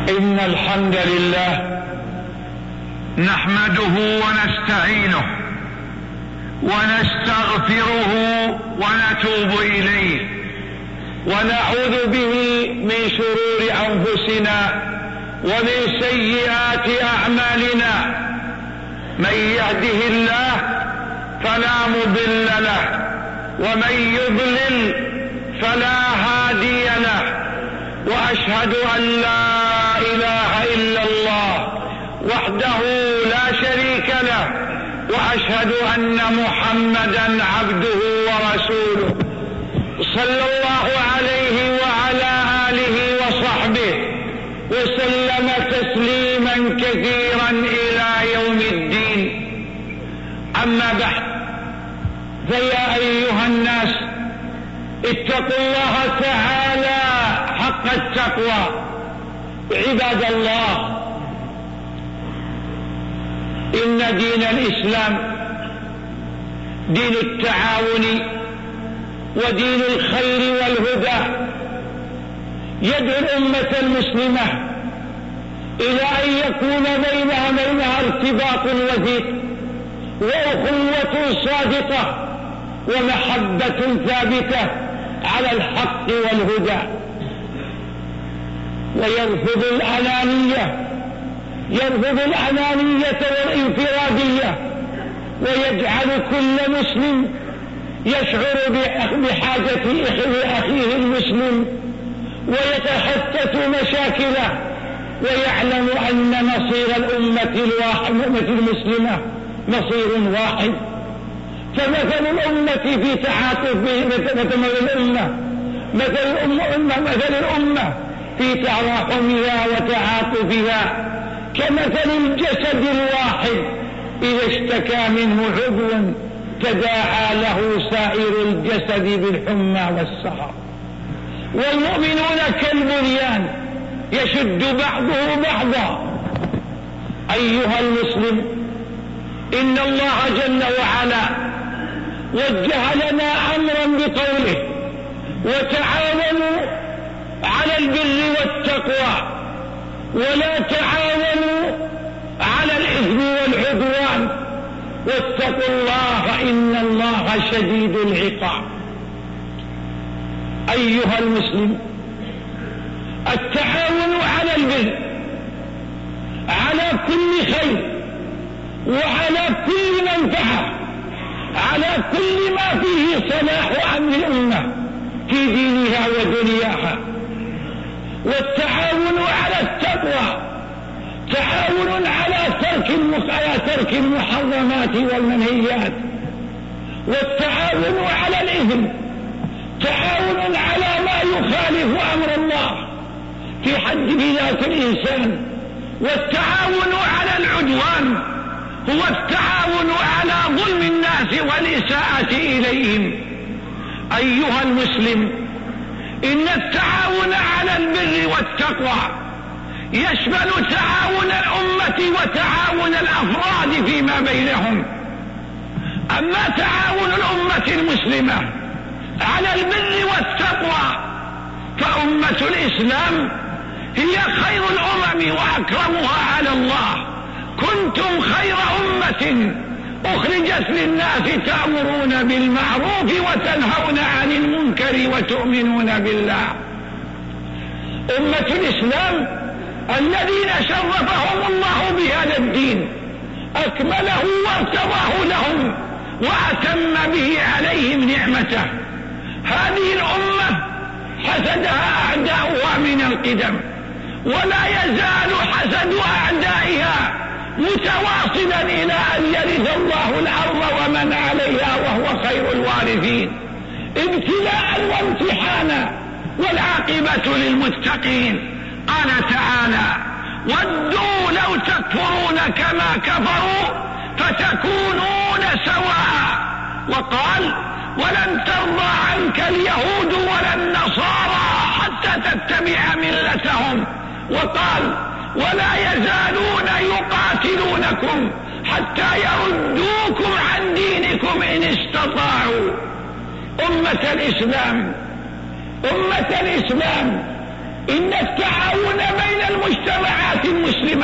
إن الحمد لله نحمده ونستعينه ونستغفره ونتوب إليه ونعوذ به من شرور أنفسنا ومن سيئات أعمالنا. من يهده الله فلا مضل له ومن يضلل فلا هادي له، وأشهد أن لا إله إلا الله وحده لا شريك له، وأشهد أن محمدا عبده ورسوله صلى الله عليه وعلى آله وصحبه وسلم تسليما كثيرا إلى يوم الدين. أما بعد، فيا أيها الناس اتقوا الله تعالى حق التقوى. عباد الله، إن دين الإسلام دين التعاون ودين الخير والهدى، يدعو الأمة المسلمة إلى أن يكون بينها ارتباط وثيق وأخوة صادقة ومحبة ثابتة على الحق والهدى، ويرفض الأنانية والانفرادية، ويجعل كل مسلم يشعر بحاجة أخيه المسلم ويتحدث مشاكله، ويعلم أن مصير الأمة المسلمة مصير واحد. فمثل الأمة في مثل الأمة في تراحمها وتعاطفها كمثل الجسد الواحد إذا اشتكى منه عضو تداعى له سائر الجسد بالحمى والسهر. والمؤمنون كالبنيان يشد بعضه بعضا. أيها المسلم، إن الله جل وعلا وجه لنا أمرا بقوله: وتعاونوا على البر والتقوى ولا تعاونوا على الإثم والعدوان واتقوا الله إن الله شديد العقاب. أيها المسلم، التعاون على البر على كل خير وعلى كل منفعة، على كل ما فيه صلاح أمر الأمة في دينها ودنياها. والتعاون على التقوى تعاون على ترك المحرمات والمنهيات. والتعاون على الإثم تعاون على ما يخالف أمر الله في حد ذات الإنسان. والتعاون على العدوان هو التعاون على ظلم الناس والإساءة إليهم. أيها المسلم، إن التعاون على البر والتقوى يشمل تعاون الأمة وتعاون الأفراد فيما بينهم. أما تعاون الأمة المسلمة على البر والتقوى فأمة الإسلام هي خير الأمم وأكرمها على الله. كنتم خير أمة أخرجت للناس تأمرون بالمعروف وتنهون عن المنكر وتؤمنون بالله. أمة الإسلام الذين شرفهم الله بهذا الدين أكمله وارتضاه لهم وأتم به عليهم نعمته. هذه الأمة حسدها أعداؤها من القدم، ولا يزال حسد أعدائها متواصلا إلى أن يرث الله الأرض ومن عليها وهو خير الوارثين، ابتلاء وامتحانا، والعاقبة للمتقين. قال تعالى: ودوا لو تكفرون كما كفروا فتكونون سواء. وقال: ولن ترضى عنك اليهود ولا النصارى حتى تتبع ملتهم. وقال: ولا يزالون يقاتلونكم حتى يردوكم عن دينكم إن استطاعوا. أمة الإسلام، إن التعاون بين المجتمعات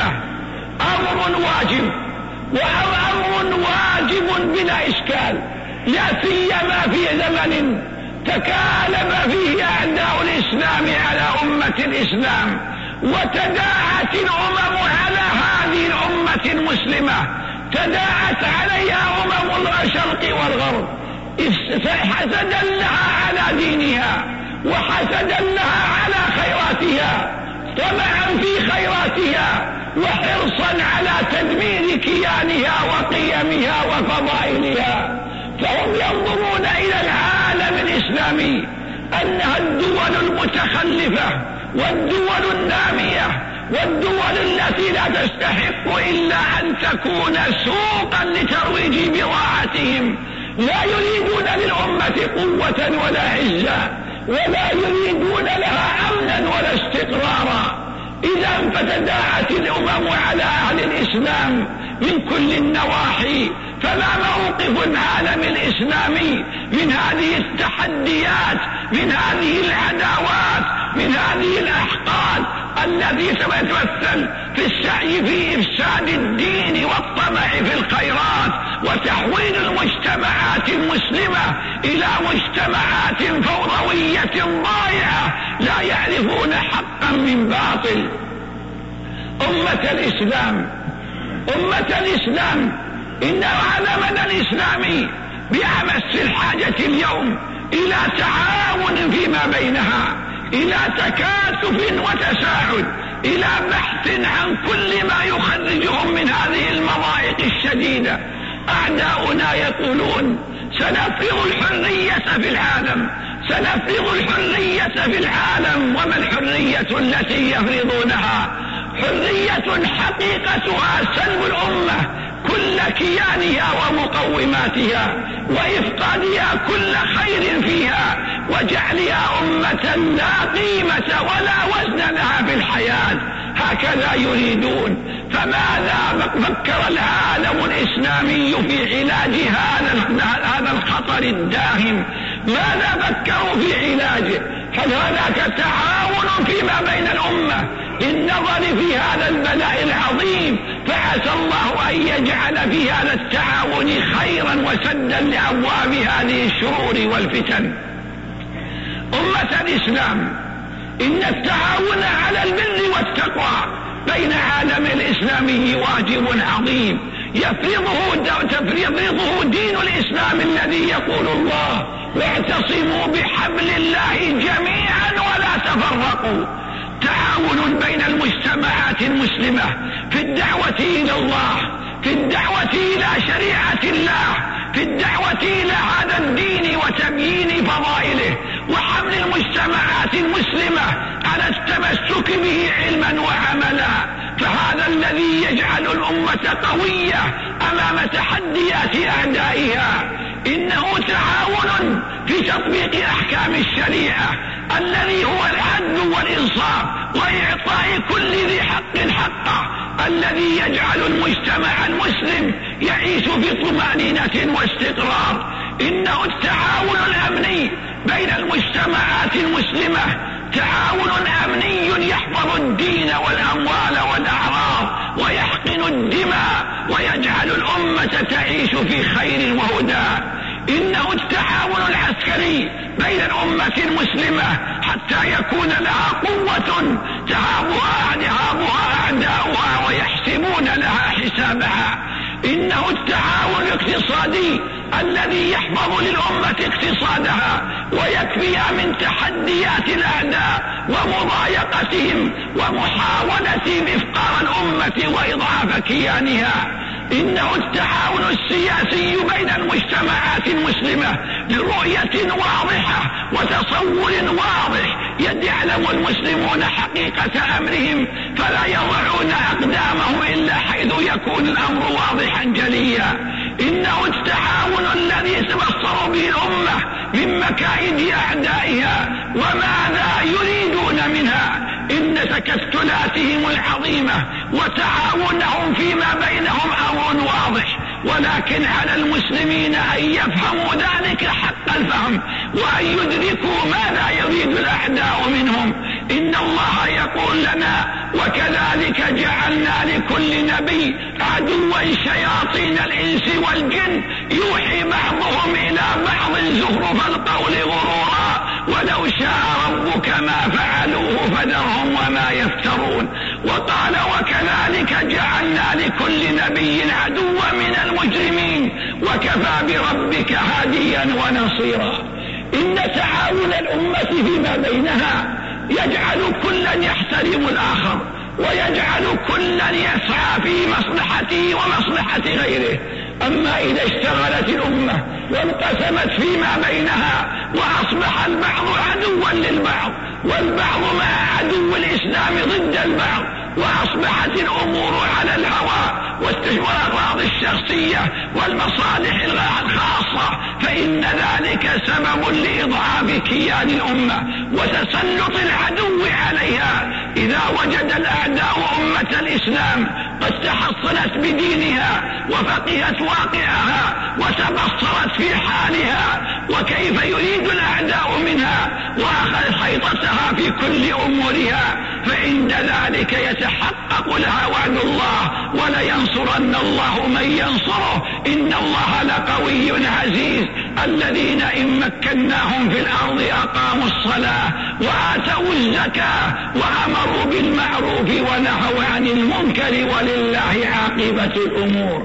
المسلمة أمر واجب، وأمر واجب بلا إشكال، لا سيما في زمن تكالب فيه أعداء الإسلام على أمة الإسلام، وتداعت الأمم على هذه الأمة المسلمة، تداعت عليها أمم الشرق والغرب حسدا لها على دينها، وحسدا لها على خيراتها، طمعا في خيراتها، وحرصا على تدمير كيانها وقيمها وفضائلها. فهم ينظرون إلى العالم الإسلامي أنها الدول المتخلفة والدول النامية والدول التي لا تستحق إلا أن تكون سوقا لترويج بضاعتهم، لا يريدون للأمة قوة ولا عزة، ولا يريدون لها أمنا ولا استقرارا. إذا فتداعت الأمم على أهل الإسلام من كل النواحي، فما موقف العالم الإسلامي من هذه التحديات، من هذه العداوات، من هذه الأحقاد التي تتمثل في السعي في إفساد الدين والطمع في الخيرات، وتحويل المجتمعات المسلمة إلى مجتمعات فوضوية ضائعة لا يعرفون حقا من باطل. أمة الإسلام إن عالمنا الإسلامي بأمس الحاجة اليوم إلى تعاون فيما بينها، إلى تكاتف وتساعد، إلى بحث عن كل ما يخرجهم من هذه المضايق الشديدة. أعداؤنا يقولون سنفرض الحرية في العالم، سنفرض الحرية في العالم. وما الحرية التي يفرضونها؟ حرية حقيقتها سلب الأمة كل كيانها ومقوماتها، وإفقادها كل خير فيها، وجعلها أمة لا قيمة ولا وزن لها في الحياة. هكذا يريدون. فماذا فكر العالم الإسلامي في علاج هذا الخطر الداهم؟ ماذا فكروا في علاجه؟ هل هناك تعاون فيما بين الأمة للنظر في هذا البلاء العظيم؟ فعسى الله أن يجعل في هذا التعاون خيرا وسدا لأبواب هذه الشرور والفتن. أمة الإسلام، إن التعاون على البر والتقوى بين عالم الإسلامي واجب عظيم يفرضه دين الإسلام الذي يقول الله: واعتصموا بحبل الله جميعا ولا تفرقوا. تعاون بين المجتمعات المسلمة في الدعوة إلى الله، في الدعوة إلى شريعة الله، في الدعوة إلى هذا الدين وتبيين فضائله، وحمل المجتمعات المسلمة على التمسك به علما وعملا. فهذا الذي يجعل الأمة قوية أمام تحديات أعدائها. إنه تعاون في تطبيق أحكام الشريعة الذي هو العدل والإنصاف وإعطاء كل ذي حق حقه، الذي يجعل المجتمع المسلم يعيش في طمأنينة واستقرار. إنه التعاون الأمني بين المجتمعات المسلمة، تعاون أمني يحفظ الدين والأموال والأعراض ويحقن الدماء ويجعل الأمة تعيش في خير وهدى. إنه التعاون العسكري بين الأمة المسلمة حتى يكون لها قوة تهابها أعداؤها ويحسبون لها حسابها. إنه التعاون الاقتصادي الذي يحفظ للأمة اقتصادها ويكفيها من تحديات الأعداء ومضايقتهم ومحاولتهم إفقار الأمة وإضعاف كيانها. إنه التعاون السياسي بين المجتمعات المسلمة لرؤية واضحة وتصور واضح يعلم المسلمون حقيقة أمرهم فلا يضعون أقدامهم إلا حيث يكون الأمر واضحا جليا. إنه التعاون الذي تبصر به الأمة من مكائد أعدائها وماذا يريدون منها. إن تكتلاتهم العظيمة وتعاونهم فيما بينهم أمر واضح، ولكن على المسلمين أن يفهموا ذلك حق الفهم وأن يدركوا ماذا يريد الأعداء منهم. إن الله يقول لنا: وكذلك جعلنا لكل نبي عدوا شياطين الإنس والجن يوحي بعضهم إلى بعض زخرف القول غرورا ولو شاء ربك ما فعلوه فذرهم وما يفترون. وقال وكذلك جعلنا لكل نبي عدوا من المجرمين وكفى بربك هاديا ونصيرا. إن تعاون الأمة فيما بينها يجعل كلا يحترم الآخر ويجعل كلا يسعى في مصلحته ومصلحة غيره. أما إذا اشتغلت الأمة وانقسمت فيما بينها وأصبح البعض عدوا للبعض والبعض مع عدو الإسلام ضد البعض وأصبحت الأمور على الهوى والأغراض الشخصية والمصالح الخاصة فإن ذلك سبب لإضعاف كيان الأمة وتسلط العدو عليها. إذا وجد الأعداء أمة الإسلام قد تحصنت بدينها وفقهت واقعها وتبصرت في حالها وكيف يريد الأعداء منها وأخذ حيطتها في كل أمورها فعند ذلك يتحقق لها وعد الله ولينصرن الله من ينصره إن الله لقوي عزيز. الذين إن مكناهم في الأرض أقاموا الصلاة وآتوا الزكاة وأمروا بالمعروف ونهوا عن المنكر ولله عاقبة الأمور.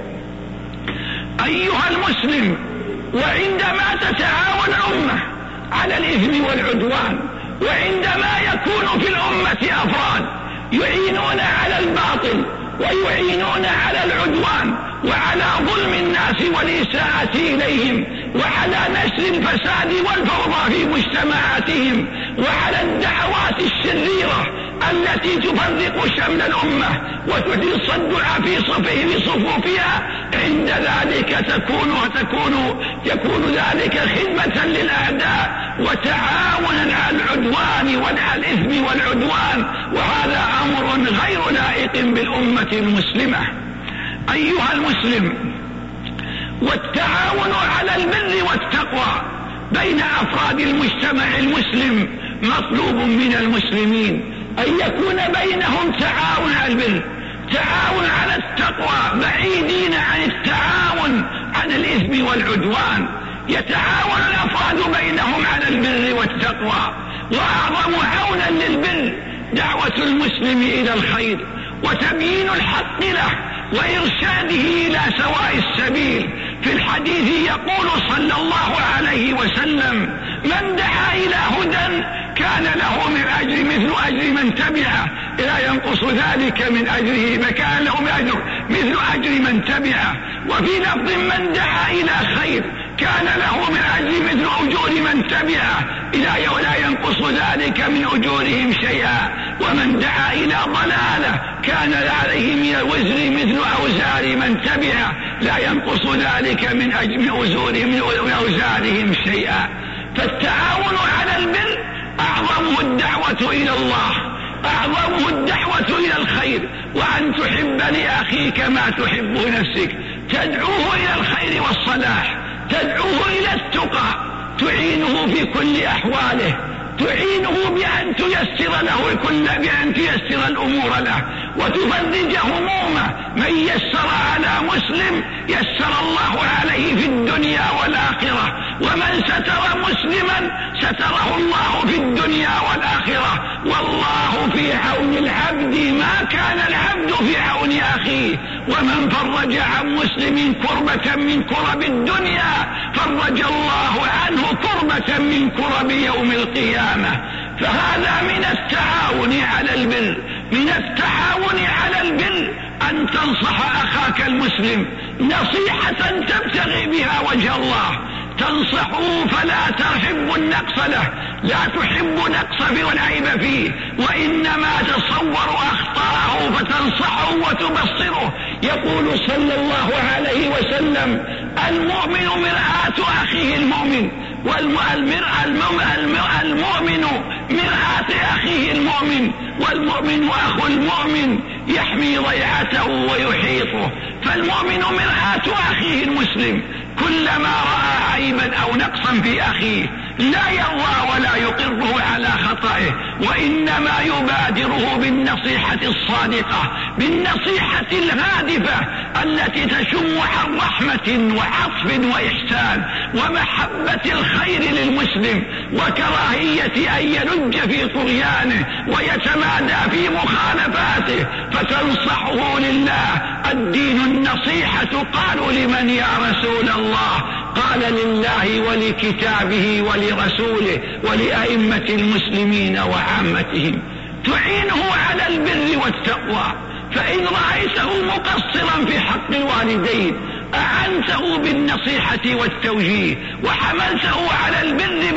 أيها المسلم، وعندما تتعاون الأمة على الإثم والعدوان وعندما يكون في الأمة أفراد يعينون على الباطل ويعينون على العدوان وعلى ظلم الناس والإساءة إليهم وعلى نشر الفساد والفوضى في مجتمعاتهم وعلى الدعوات الشريرة التي تفرق شمل الأمة وتصدع في صفوفها عند ذلك يكون ذلك خدمة للأعداء وتعاونا على العدوان وعلى الإثم والعدوان وهذا أمر غير لائق بالأمة المسلمة. أيها المسلم، والتعاون على البر والتقوى بين أفراد المجتمع المسلم مطلوب من المسلمين أن يكون بينهم تعاون على البر تعاون على التقوى بعيدين عن التعاون عن الإثم والعدوان. يتعاون الأفراد بينهم على البر والتقوى وأعظم عونا للبر دعوة المسلم إلى الخير وتبيين الحق له وإرشاده إلى سواء السبيل. في الحديث يقول صلى الله عليه وسلم من دعا إلى هدى كان له من أجر مثل أجر من تبعه لا ينقص ذلك من أجره فكان له مثل أجر من تبعه. وفي لفظ من دعا إلى خير كان له من أجر مثل أجور من تبعه لا ينقص ذلك من أجورهم شيئا. ومن دعا إلى ضلالة كان عليه من الوزر مثل أوزار من تبعه لا ينقص ذلك من أوزارهم شيئا. فالتعاون على البر أعظمه الدعوة إلى الله أعظمه الدعوة إلى الخير وأن تحب لأخيك ما تحب نفسك تدعوه إلى الخير والصلاح تدعوه إلى التقى تعينه في كل أحواله تعينه بأن تيسر الأمور له وتفرج همومه. من يسر على مسلم يسر الله عليه في الدنيا والآخرة ومن ستر مسلما ستره الله في الدنيا والآخرة والله في عون العبد ما كان العبد في عون أخيه. ومن فرج عن مسلم كربة من كرب الدنيا فرج الله عنه كربة من كرب يوم القيامة. فهذا من التعاون على البر من التعاون على البر أن تنصح أخاك المسلم نصيحة تبتغي بها وجه الله تنصحه فلا تحب النقص له لا تحب نقص والعيب فيه وإنما تصور أخطاءه فتنصحه وتبصره. يقول صلى الله عليه وسلم المؤمن مرآة أخيه المؤمن المؤمن مرآة أخيه المؤمن والمؤمن أخو المؤمن يحمي ضيعته ويحيطه. فالمؤمن مرآة أخيه المسلم كلما رأى عيبا أو نقصا في أخيه لا يرضى ولا يقره على خطئه، وإنما يبادره بالنصيحة الصادقة، بالنصيحة الهادفة التي تشم عن رحمة وعطف وإحسان ومحبة الخير للمسلم، وكراهية أن يلج في طغيانه ويتمادى في مخالفاته، فتنصحه لله. الدين النصيحة. قالوا لمن يا رسول الله؟ قال لله ولكتابه ولرسوله ولأئمة المسلمين وعامتهم. تعينه على البر والتقوى، فإن رأيته مقصرا في حق الوالدين أعنته بالنصيحة والتوجيه، وحملته على البر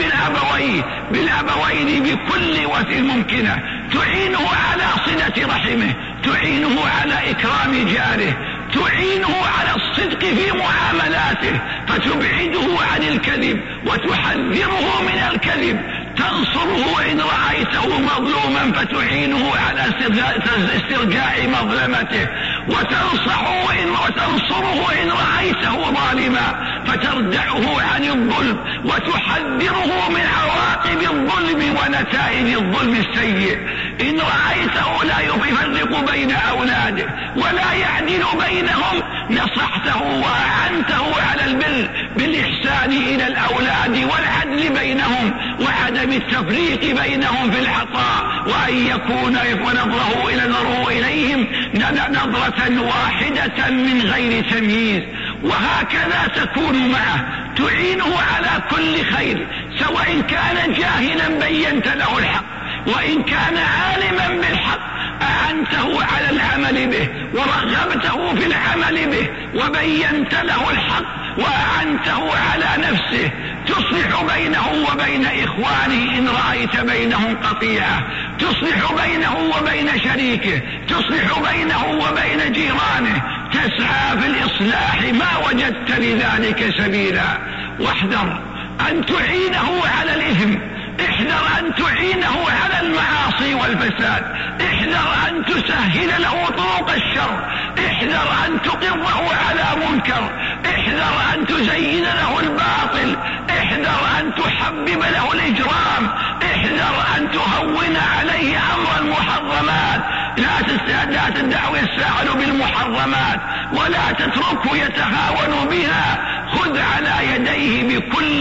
بالأبوين بكل وسيلة ممكنة. تعينه على صلة رحمه، تعينه على إكرام جاره، تعينه على الصدق في معاملاته، فتبعده عن الكذب وتحذره من الكذب. تنصره إن رأيته مظلوما فتعينه على استرجاع مظلمته، وتنصره إن رأيته ظالما فتردعه عن الظلم، وتحذره من عواقب الظلم ونتائج الظلم السيء. إن رأيته لا يفرق بين أولاده ولا يعدل بينهم نصحته وأعنته على البر بالإحسان إلى الأولاد والعدل بينهم وعدم التفريق بينهم في العطاء، وأن يكون نظره إليهم نظرة واحدة من غير تمييز. وهكذا تكون معه، تعينه على كل خير، سواء كان جاهلا بينت له الحق، وإن كان عالما بالحق أعنته على العمل به ورغبته في العمل به وبينت له الحق وأعنته على نفسه. تصلح بينه وبين إخوانه إن رأيت بينهم قطيعة، تصلح بينه وبين شريكه، تصلح بينه وبين جيرانه، تسعى في الإصلاح ما وجدت لذلك سبيلا. واحذر أن تعينه على الإثم، احذر أن تعينه على المعاصي والفساد، احذر أن تسهل له طرق الشر، احذر أن تقره على منكر، احذر أن تزين له الباطل، احذر أن تحبب له الإجرام، احذر أن تهون عليه أمر المحرمات. لا تدعه يتساهل بالمحرمات ولا تتركه يتهاون بها. خذ على يديه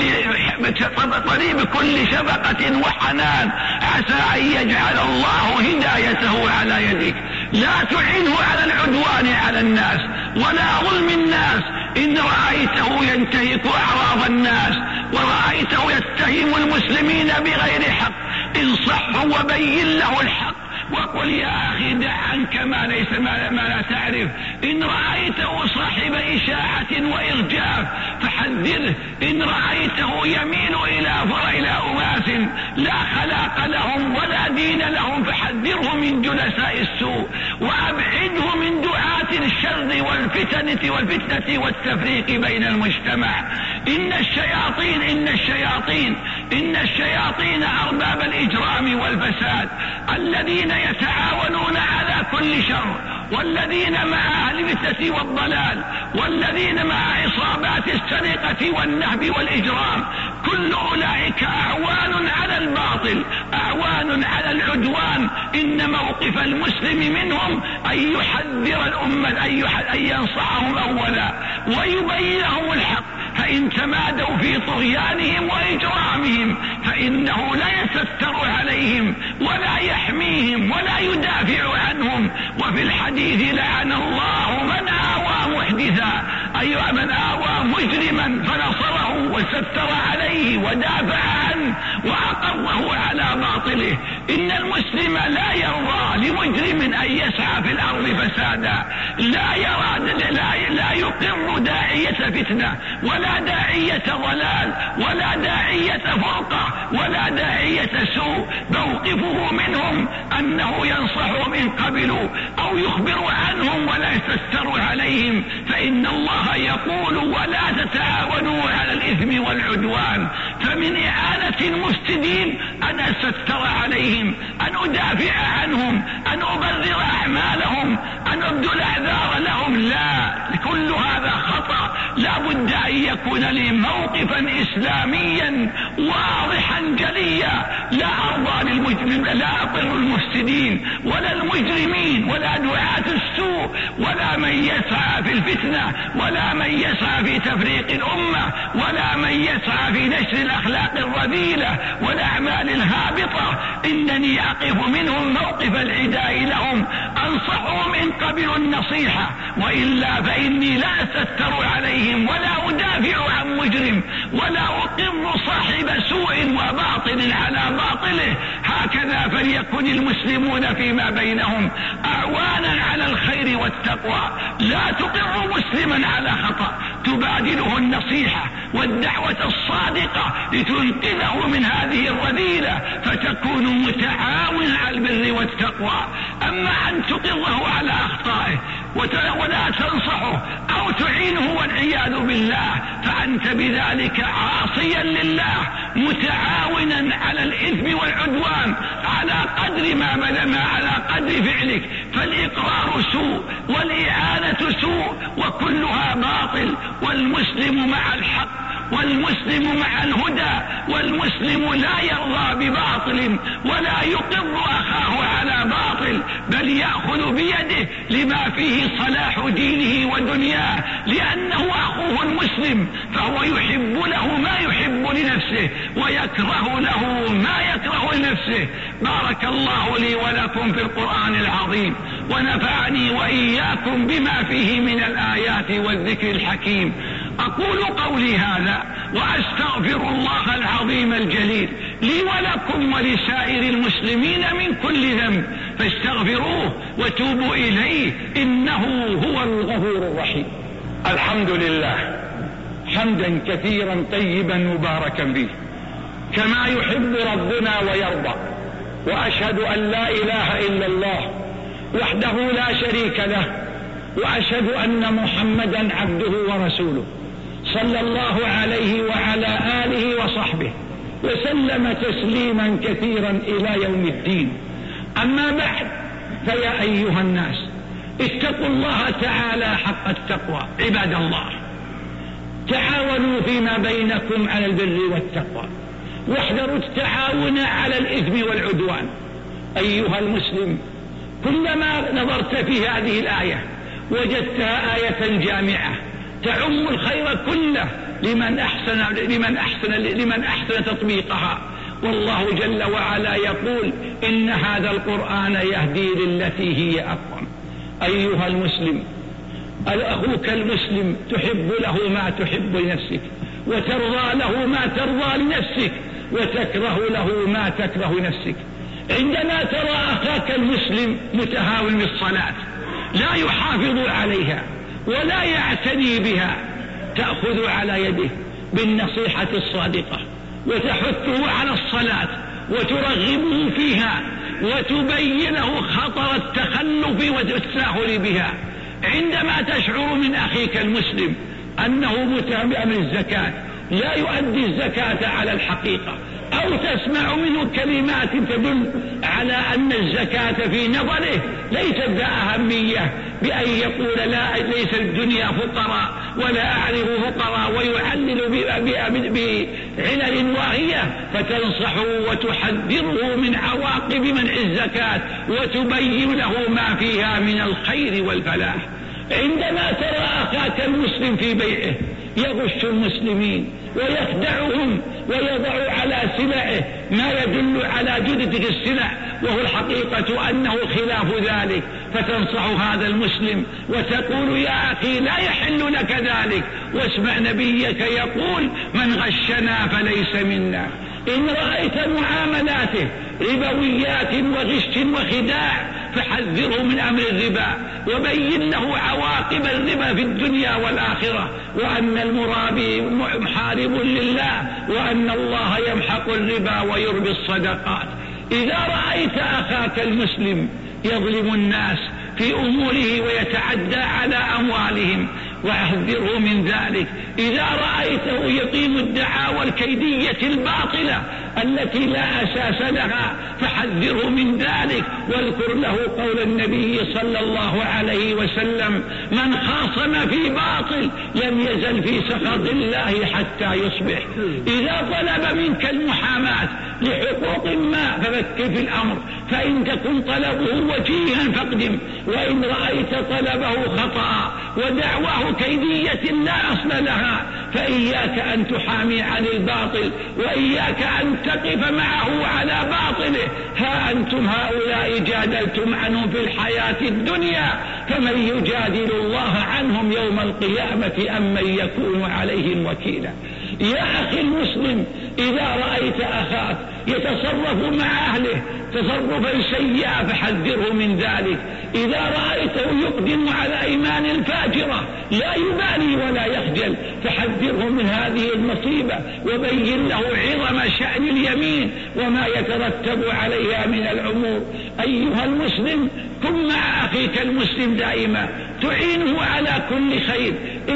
بكل شفقة وحنان، عسى أن يجعل الله هدايته على يدك. لا تعينه على العدوان على الناس ولا ظلم الناس. إن رأيته ينتهك أعراض الناس ورأيته يتهم المسلمين بغير حق، انصحه وبين له الحق وقل يا أخي دع عنك ما لا تعرف. إن رأيته صاحب إشاعة وإرجاف فحذره. إن رأيته يميل إلى أناس لا خلاق لهم ولا دين لهم فحذره من جلساء السوء وأبعده من دعاة الشر والفتنة والتفريق بين المجتمع. إن الشياطين أرباب الإجرام والفساد الذين يتعاونون على كل شر، والذين مع أهل الفتنة والضلال، والذين مع عصابات السرقة والنهب والإجرام. كل أولئك أعوان على الباطل، أعوان على العدوان. إن موقف المسلم منهم أن يحذر الأمة، أن ينصحهم أولا ويبين لهم الحق، فإن تمادوا في طغيانهم وإجرامهم فإنه لا يستر عليهم ولا يحميهم ولا يدافع عنهم. وفي الحديث لعن الله من آوى محدثا، أي من آوى مجرما فنصره وستر عليه ودافع عنه وأقره على باطله. إن المسلم لا يرضى لمجرم أن يسعى في الأرض فسادا، لا يقر داعية فتنة ولا داعية ضلال ولا داعية فرقة ولا داعية سوء. موقفه منهم أنه ينصحهم إن قبلوا أو يخبر عنهم ولا يستر عليهم، فإن الله يقول ولا تتعاونوا على الإثم والعدوان. فمن إعانة المفسدين أن أستر عليهم، أن أدافع عنهم، أن أبرر أعمالهم، أن أبدل أعذار لهم. لا، كل هذا خطأ. لا بد أن يكون لي موقفا إسلاميا واضحا جليا، لا أرضى للمجرم، لا أقر المفسدين ولا المجرمين ولا دعاة السوء ولا من يسعى في الفتنة ولا من يسعى في تفريق الأمة ولا من يسعى في نشر الأخلاق الرذيلة والأعمال الهابطة. إنني أقف منهم موقف العداء لهم، أنصحهم إن قبلوا النصيحة، وإلا فإني لا أستر عليهم ولا أدافع عن مجرم ولا أقر صاحب سوء وباطل على باطله. هكذا فليكن المسلمون فيما بينهم أعوانا على الخير والتقوى. لا تقر مسلما على خطأ، تبادله النصيحة والدعوة الصادقة لتنقذه من هذه الرذيلة، فتكون متعاون على البر والتقوى. أما أن تقره على أخطائه ولا تنصحه أو تعينه والعياذ بالله، فأنت بذلك عاصيا لله متعاونا على الإثم والعدوان على قدر ما على قدر فعلك. فالإقرار سوء والإعانة سوء وكلها باطل، والمسلم مع الحق والمسلم مع الهدى، والمسلم لا يرضى بباطل ولا يقر أخاه على باطل، بل يأخذ بيده لما فيه صلاح دينه ودنياه، لأنه أخوه المسلم، فهو يحب له ما يحب لنفسه ويكره له ما يكره لنفسه. بارك الله لي ولكم في القرآن العظيم، ونفعني وإياكم بما فيه من الآيات والذكر الحكيم. أقول قولي هذا وأستغفر الله العظيم الجليل لي ولكم ولسائر المسلمين من كل ذنب، فاستغفروه وتوبوا إليه إنه هو الغفور الرحيم. الحمد لله حمدا كثيرا طيبا مباركا فيه كما يحب ربنا ويرضى، وأشهد أن لا إله إلا الله وحده لا شريك له، وأشهد أن محمدا عبده ورسوله صلى الله عليه وعلى آله وصحبه وسلم تسليما كثيرا إلى يوم الدين. أما بعد، فيا أيها الناس اتقوا الله تعالى حق التقوى. عباد الله، تعاونوا فيما بينكم على البر والتقوى، واحذروا التعاون على الإثم والعدوان. أيها المسلم، كلما نظرت في هذه الآية وجدتها آية جامعة تعم الخير كله لمن أحسن تطبيقها. والله جل وعلا يقول إن هذا القرآن يهدي للتي هي أقوم. أيها المسلم، أخوك المسلم تحب له ما تحب لنفسك، وترضى له ما ترضى لنفسك، وتكره له ما تكره نفسك. عندما ترى أخاك المسلم متهاون بالصلاة لا يحافظ عليها ولا يعتني بها، تأخذ على يده بالنصيحة الصادقة وتحثه على الصلاة وترغبه فيها وتبين له خطر التخلف والتساهل بها. عندما تشعر من أخيك المسلم أنه متهم بأمر الزكاة لا يؤدي الزكاة على الحقيقة، أو تسمع منه كلمات تدل على أن الزكاة في نظره ليست ذا أهمية، بأن يقول لا ليس الدنيا فقراء ولا أعرف فقراء، ويعلل بعلل واهية، فتنصحه وتحذره من عواقب منع الزكاة وتبين له ما فيها من الخير والفلاح. عندما ترى أخاك المسلم في بيعه يغش المسلمين ويخدعهم ويضع على سلعه ما يدل على جودة السلع وهو الحقيقة أنه خلاف ذلك، فتنصح هذا المسلم وتقول يا أخي لا يحل لك ذلك، واسمع نبيك يقول من غشنا فليس منا. إن رأيت معاملاته ربويات وغش وخداع فحذره من أمر الربا، وبين له عواقب الربا في الدنيا والآخرة، وأن المرابي محارب لله، وأن الله يمحق الربا ويربي الصدقات. إذا رأيت أخاك المسلم يظلم الناس في أموره ويتعدى على أموالهم وأحذره من ذلك. إذا رأيته يقيم الدعاوى الكيدية الباطلة التي لا أساس لها فحذره من ذلك، واذكر له قول النبي صلى الله عليه وسلم: من خاصم في باطل لم يزل في سخط الله حتى يصبح. إذا طلب منك المحاماة لحقوق ما ففكر في الأمر، فإن تكن طلبه وجيها فاقدم، وإن رأيت طلبه خطأ ودعواه كيدية لا أصل لها فإياك أن تحامي عن الباطل، وإياك أن تقف معه على باطله. ها أنتم هؤلاء جادلتم عنهم في الحياة الدنيا، فمن يجادل الله عنهم يوم القيامة أم من يكون عليهم وكيلا. يا أخي المسلم، إذا رأيت أخاك يتصرف مع أهله تصرفا سيئا فحذره من ذلك. إذا رأيته يقدم على أيمان الفاجرة لا يبالي ولا يخجل فحذره من هذه المصيبة، وبين له عظم شأن اليمين وما يترتب عليها من الأمور. أيها المسلم، كن مع أخيك المسلم دائما، تعينه على كل خير.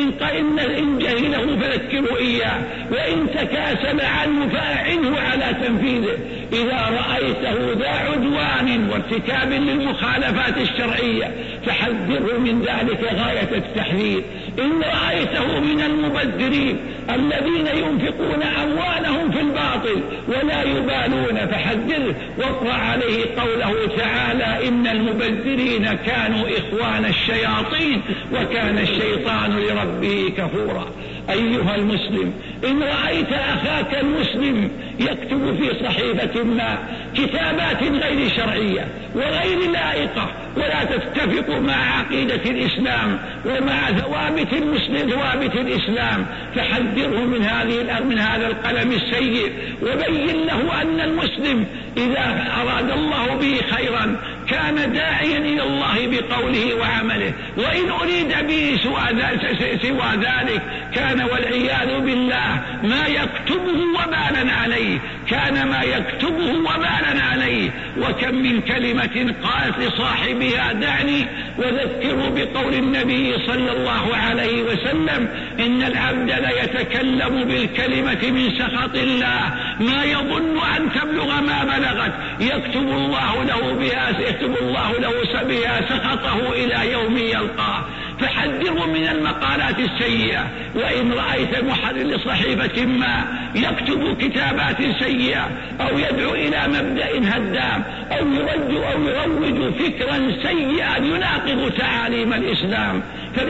إن جهله فذكره إياه، وإن تكاسل عنه فأعنه على تنفيذه. إذا رأيته ذا عدوان وارتكاب للمخالفات الشرعية فحذره من ذلك غاية التحذير. إن رأيته من المبذرين الذين ينفقون أموالهم في الباطل ولا يبالون فحذره، واقرأ عليه قوله تعالى: إن المبذرين كانوا إخوان الشياطين وكان الشيطان لربه كفورا. أيها المسلم، إن رأيت أخاك المسلم يكتب في صحيفة ما كتابات غير شرعية وغير لائقة ولا تتفق مع عقيدة الإسلام ومع ثوابت المسلم ثوابت الإسلام فحذره من هذا القلم السيء، وبين له أن المسلم إذا أراد الله به خيرا كان داعيا إلى الله بقوله وعمله، وإن أريد به سوى ذلك كان والعياذ بالله ما يكتبه وبالا عليه، كان ما يكتبه وبالا عليه. وكم من كلمة قالت لصاحبها: دعني وذكره بقول النبي صلى الله عليه وسلم: إن العبد ليتكلم بالكلمة من سخط الله ما يظن أن تبلغ ما بلغت، يكتب الله له بها سخطه إلى يوم يلقاه. فحذره من المقالات السيئة. وإن رأيت محرر لصحيفة ما يكتب كتابات سيئة أو يدعو إلى مبدأ هدام أو يروج فكرا سيئا يناقض تعاليم الإسلام،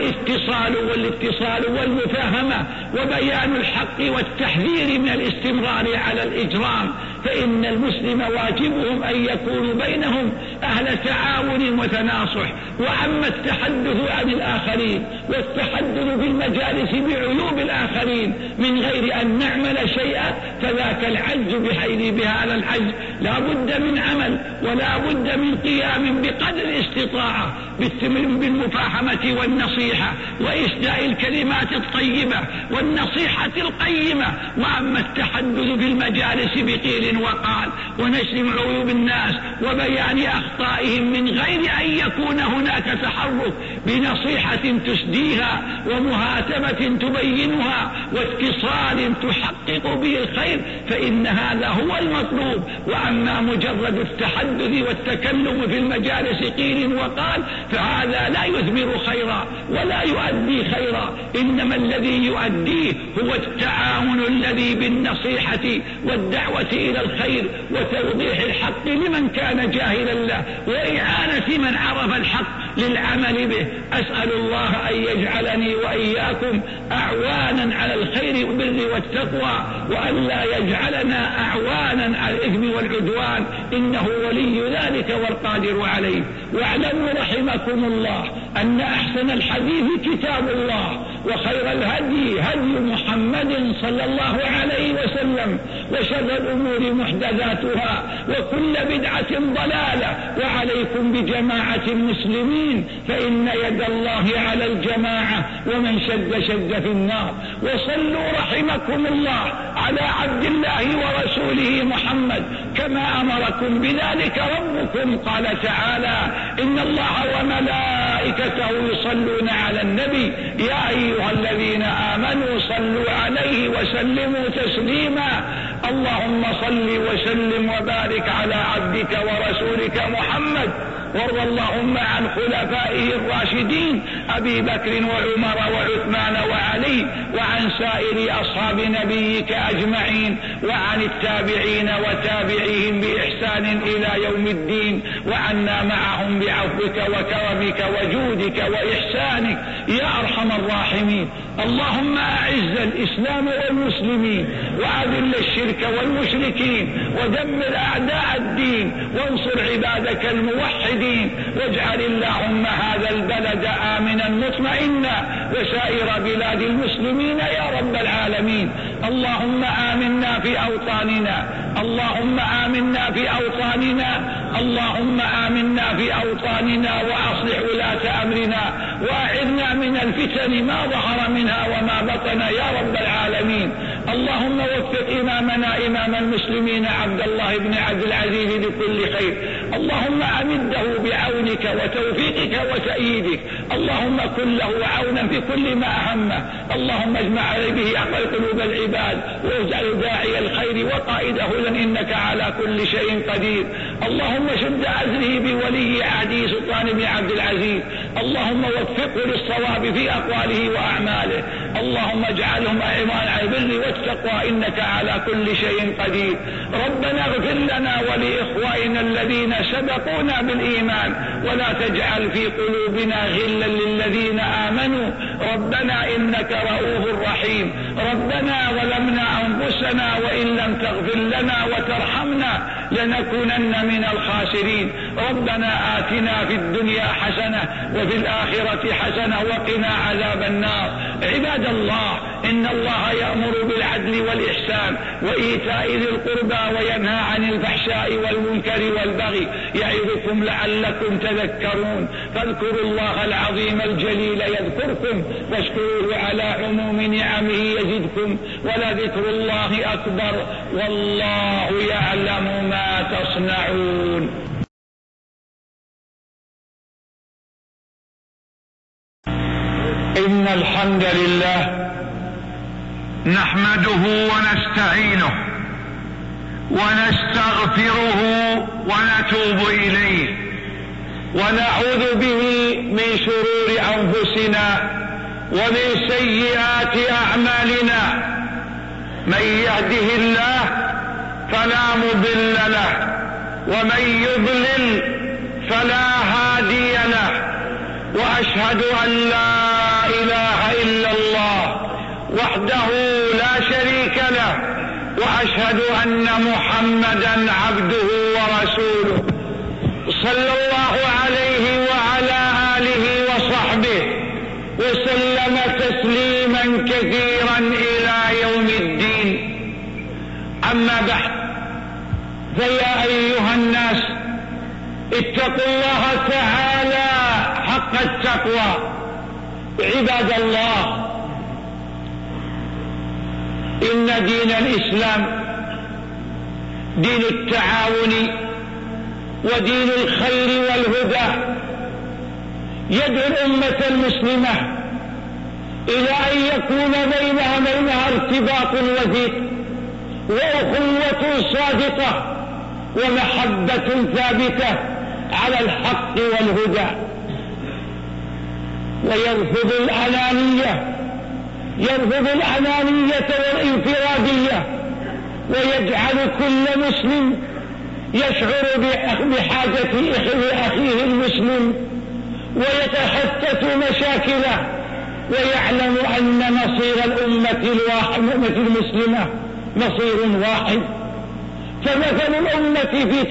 فالاتصال والمفاهمة وبيان الحق والتحذير من الاستمرار على الإجرام. فإن المسلم واجبهم أن يكونوا بينهم أهل تعاون وتناصح. وأما التحدث عن الآخرين والتحدث في المجالس بعيوب الآخرين من غير أن نعمل شيئا فذاك العجز بهذا العجز لا بد من عمل ولا بد من قيام بقدر الاستطاعة بالمفاهمة والنصيحة وإسداء الكلمات الطيبة والنصيحة القيمة. وأما التحدث في المجالس بقيل وقال ونشر عيوب الناس وبيان أخطائهم من غير أن يكون هناك تحرك بنصيحة تسديها ومهاتبة تبينها واتصال تحقق به الخير فإن هذا هو المطلوب. وأما مجرد التحدث والتكلم في المجالس قيل وقال فهذا لا يثمر خيرا ولا يؤدي خيرا، إنما الذي يؤديه هو التعاون الذي بالنصيحة والدعوة إلى الخير وتوضيح الحق لمن كان جاهلا له وإعانة من عرف الحق للعمل به. أسأل الله أن يجعلني وإياكم أعوانا على الخير والبر والتقوى، وأن لا يجعلنا أعوانا على الإثم والعدوان، إنه ولي ذلك والقادر عليه. واعلموا رحمكم الله أن أحسن الحديث كتاب الله، وخير الهدي هدي محمد صلى الله عليه وسلم، وشر الأمور محدثاتها، وكل بدعة ضلالة. وعليكم بجماعة المسلمين فإن يد الله على الجماعة، ومن شد في النار. وصلوا رحمكم الله على عبد الله ورسوله محمد كما أمركم بذلك ربكم. قال تعالى: إن الله وملائكته وملائكته يصلون على النبي يا أيها الذين آمنوا صلوا عليه وسلموا تسليما. اللهم صل وسلم وبارك على عبدك ورسولك محمد، وارض اللهم عن خلفائه الراشدين أبي بكر وعمر وعثمان وعلي، وعن سائر أصحاب نبيك أجمعين، وعن التابعين وتابعيهم بإحسان إلى يوم الدين، وعنا معهم بعفوك وكرمك وجودك وإحسانك يا أرحم الراحمين. اللهم أعز الإسلام والمسلمين، وأذل الشرك والمشركين، ودمر أعداء الدين، وانصر عبادك الموحدين، واجعل اللهم هذا البلد آمنا مطمئنا وسائر بلاد المسلمين يا رب العالمين. اللهم آمنا في أوطاننا، اللهم آمنا في أوطاننا، اللهم آمنا في أوطاننا، وأصلح ولاة أمرنا، وأعذنا من الفتن ما ظهر منها وما بطن يا رب العالمين. اللهم وفق إمامنا إمام المسلمين عبد الله بن عبد العزيز بكل خير، اللهم أمده بعونك وتوفيقك وتأييدك، اللهم كن له عونا في كل ما أهمه، اللهم اجمع عليه به أقل قلوب العباد، واجعل داعي الخير وقائده لن إنك على كل شيء قدير. اللهم شد أزره بولي عهده سلطان بن عبد العزيز، اللهم وفقه للصواب في أقواله وأعماله، اللهم اجعلهم أعوان على البر والتقوى إنك على كل شيء قدير. ربنا اغفر لنا ولإخوائنا الذين سبقونا بالإيمان، ولا تجعل في قلوبنا غلا للذين آمنوا، ربنا إنك رؤوف رحيم. ربنا ظلمنا أنفسنا وإن لم تغفر لنا وترحمنا لنكونن من الخاسرين. ربنا آتنا في الدنيا حسنة وفي الآخرة حسنة وقنا عذاب النار. عباد الله، إن الله يأمر بالعدل والإحسان وإيتاء ذي القربى وينهى عن الفحشاء والمنكر والبغي، يعظكم لعلكم تذكرون. فاذكروا الله العظيم الجليل يذكركم، واشكروه على عموم نعمه يزدكم، ولذكر الله أكبر، والله يعلم ما تصنعون. إن الحمد لله نحمده ونستعينه ونستغفره ونتوب إليه، ونعوذ به من شرور أنفسنا ومن سيئات أعمالنا. من يهده الله فلا مضل له، ومن يضلل فلا هادي له، وأشهد أن لا إله إلا الله وحده لا شريك له، وأشهد أن محمدا عبده ورسوله، صلى الله عليه وعلى آله وصحبه وسلم تسليما كثيرا إلى يوم الدين. أما بعد، فيا أيها الناس، اتقوا الله تعالى حق التقوى. عباد الله، إن دين الإسلام دين التعاون ودين الخير والهدى، يدعو الأمة المسلمة إلى أن يكون بينها ارتباط وثيق، وأخوة صادقة، ومحبة ثابتة على الحق والهدى، ويرفض الأنانية والانفرادية، ويجعل كل مسلم يشعر بحاجة أخيه المسلم ويتخطط مشاكله، ويعلم أن مصير الأمة المسلمة مصير واحد. فمثل الأمة في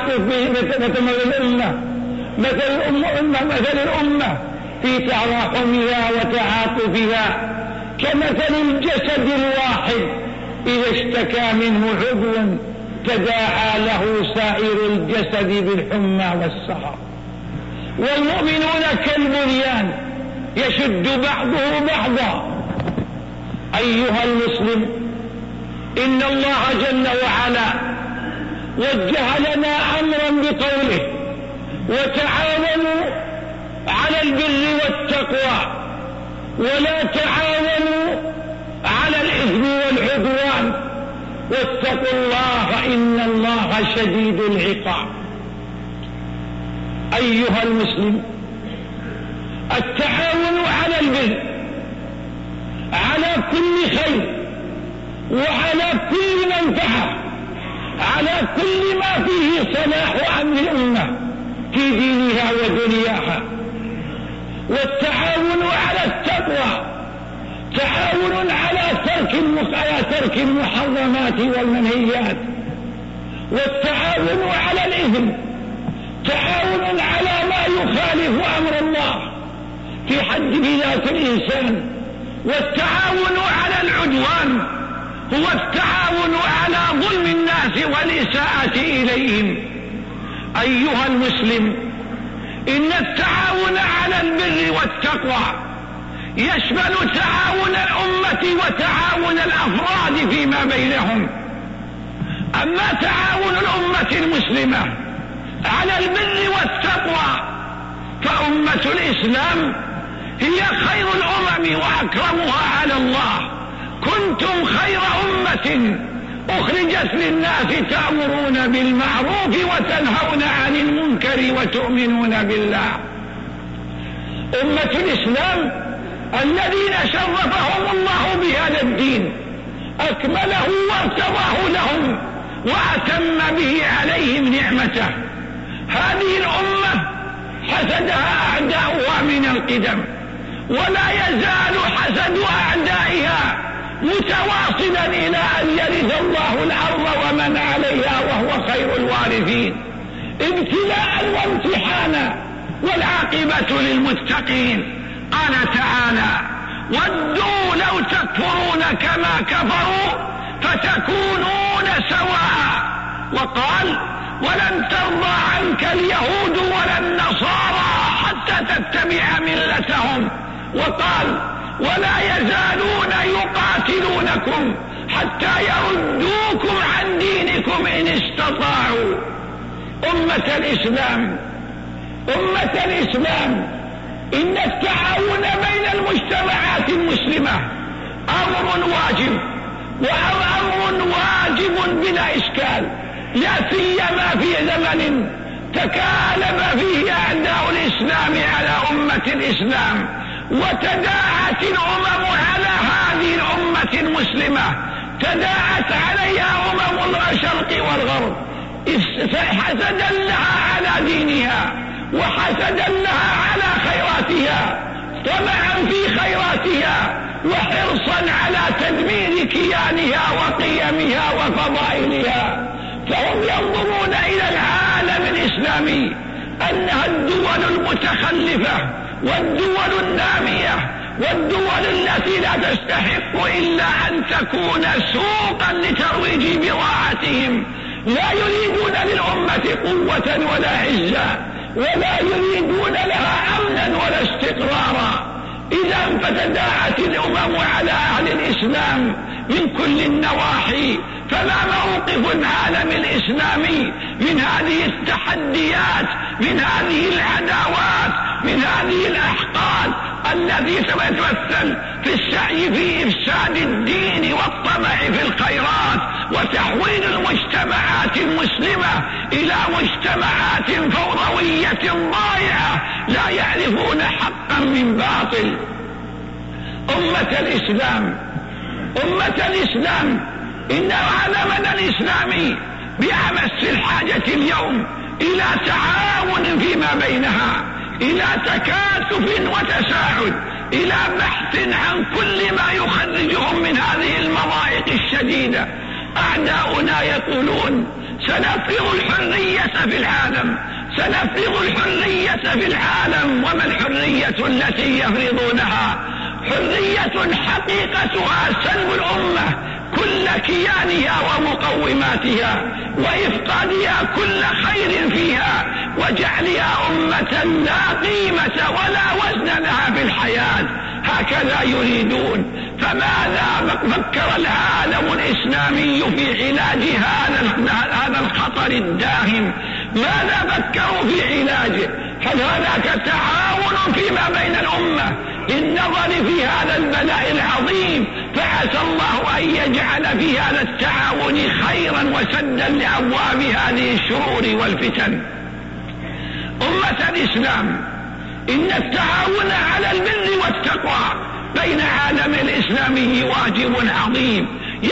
مثل الأمة في تراحمها وتعاطفها كمثل الجسد الواحد إذا اشتكى منه عضو تداعى له سائر الجسد بالحمى والسهر. والمؤمنون كالبنيان يشد بعضه بعضا. أيها المسلم، إن الله جل وعلا وجه لنا أمرا بقوله: وتعاونوا على البر والتقوى، ولا تعاونوا على الإثم والعدوان، واتقوا الله إن الله شديد العقاب. أيها المسلم، التعاون على البر، على كل خير وعلى كل منفعة، على كل ما فيه صلاح أمر الأمة في دينها ودنياها. والتعاون على التقوى تعاون على ترك المحرمات والمنهيات، والتعاون على الإثم تعاون على ما يخالف أمر الله في حد ذات الإنسان. والتعاون على العدوان هو التعاون على ظلم الناس والإساءة إليهم. أيها المسلم، إن التعاون على البر والتقوى يشمل تعاون الأمة وتعاون الأفراد فيما بينهم. أما تعاون الأمة المسلمة على البر والتقوى فأمة الإسلام هي خير الأمم وأكرمها على الله. كنتم خير أمة أخرجت للناس تأمرون بالمعروف وتنهون عن المنكر وتؤمنون بالله. أمة الإسلام الذين شرفهم الله بهذا الدين أكمله وارتضاه لهم وأتم به عليهم نعمته. هذه الأمة حسدها أعداؤها من القدم، ولا يزال حسد أعدائها متواصلا إلى أن يرث الله الأرض ومن عليها وهو خير الوارثين، ابتلاء وامتحانا، والعاقبة للمتقين. قال تعالى: ودوا لو تكفرون كما كفروا فتكونون سواء. وقال: ولن ترضى عنك اليهود ولا النصارى حتى تتبع ملتهم. وقال: ولا يزالون يقاتلونكم حتى يردوكم عن دينكم إن استطاعوا. أمة الإسلام، إن التعاون بين المجتمعات المسلمة أمر واجب بلا إشكال، لا سيما في زمن تكالب فيه أعداء الإسلام على أمة الإسلام، وتداعت الأمم على هذه الأمة المسلمة، تداعت عليها أمم الشرق والغرب حسدا لها على دينها وحسدا لها على خيراتها، طمعا في خيراتها وحرصا على تدمير كيانها وقيمها وفضائلها. فهم ينظرون إلى العالم الإسلامي أنها الدول المتخلفة والدول النامية والدول التي لا تستحق إلا أن تكون سوقا لترويج بضاعتهم. لا يريدون للأمة قوة ولا عزة، ولا يريدون لها أمنا ولا استقرارا. إذا فتداعت الأمم على أهل الإسلام من كل النواحي، فما موقف العالم الإسلامي من هذه التحديات، من هذه العداوات، من هذه الأحقاد التي تتمثل في السعي في إفساد الدين والطمع في الخيرات وتحويل المجتمعات المسلمة إلى مجتمعات فوضوية ضائعة لا يعرفون حقا من باطل. أمة الإسلام، إن عالمنا الإسلامي بأمس الحاجة اليوم إلى تعاون فيما بينها، إلى تكاتف وتساعد، إلى بحث عن كل ما يخرجهم من هذه المضايق الشديدة. أعداؤنا يقولون: سنفرض الحرية في العالم، سنفرض الحرية في العالم. وما الحرية التي يفرضونها؟ حرية حقيقتها سلب الأمة كل كيانها ومقوماتها، وإفقادها كل خير فيها، وجعلها أمة لا قيمة ولا وزن لها في الحياة. هكذا يريدون. فماذا فكر العالم الإسلامي في علاج هذا الخطر الداهم؟ ماذا فكروا في علاجه؟ فهناك تعاون فيما بين الأمة للنظر في هذا البلاء العظيم، فعسى الله أن يجعل في هذا التعاون خيرا وسدا لأبواب هذه الشرور والفتن. أمة الإسلام، إن التعاون على البر والتقوى بين عالم الإسلامي واجب عظيم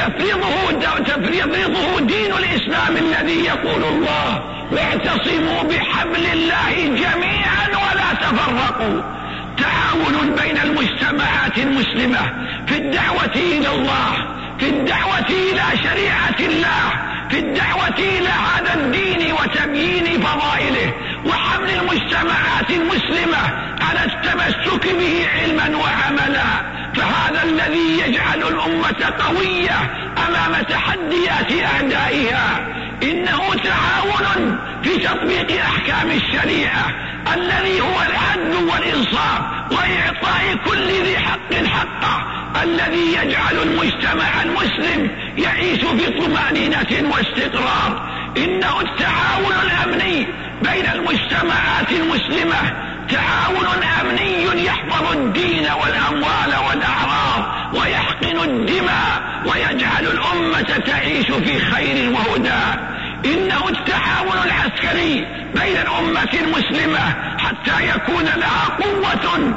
يفرضه دين الإسلام الذي يقول الله: واعتصموا بحبل الله جميعا ولا تفرقوا. تعاون بين المجتمعات المسلمة في الدعوة إلى الله، في الدعوة إلى شريعة الله، في الدعوة إلى هذا الدين وتبيين فضائله، وحمل المجتمعات المسلمة على التمسك به علما وعملا. فهذا الذي يجعل الأمة قوية أمام تحديات أعدائها. إنه تعاون في تطبيق أحكام الشريعة الذي هو العدل والإنصاف وإعطاء كل ذي حق حقه، الذي يجعل المجتمع المسلم يعيش في طمأنينة واستقرار. إنه التعاون الأمني بين المجتمعات المسلمة، تعاون أمني يحفظ الدين والأموال والأعراض ويحقن الدماء ويجعل الأمة تعيش في خير وهدى. إنه التعاون العسكري بين الأمة المسلمة حتى يكون لها قوة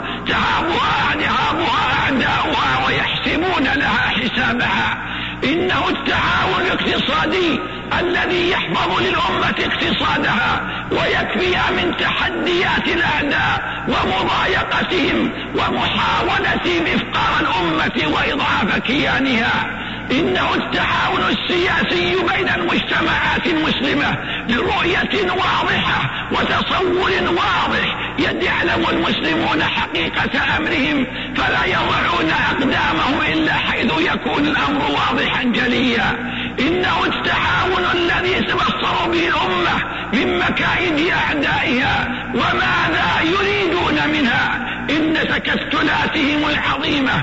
تهابها أعداؤها ويحسبون لها حسابها. إنه التعاون الاقتصادي الذي يحفظ للأمة اقتصادها ويكفيها من تحديات الأعداء ومضايقتهم ومحاولتهم إفقار الأمة وإضعاف كيانها. إنه التعاون السياسي بين المجتمعات المسلمة لرؤية واضحة وتصور واضح يعلم المسلمون حقيقة أمرهم فلا يضعون أقدامهم إلا حيث يكون الأمر واضحا جليا. إنه التعاون الذي تبصر به الأمة من مكائد أعدائها وماذا يريدون منها. إن تكتلاتهم العظيمة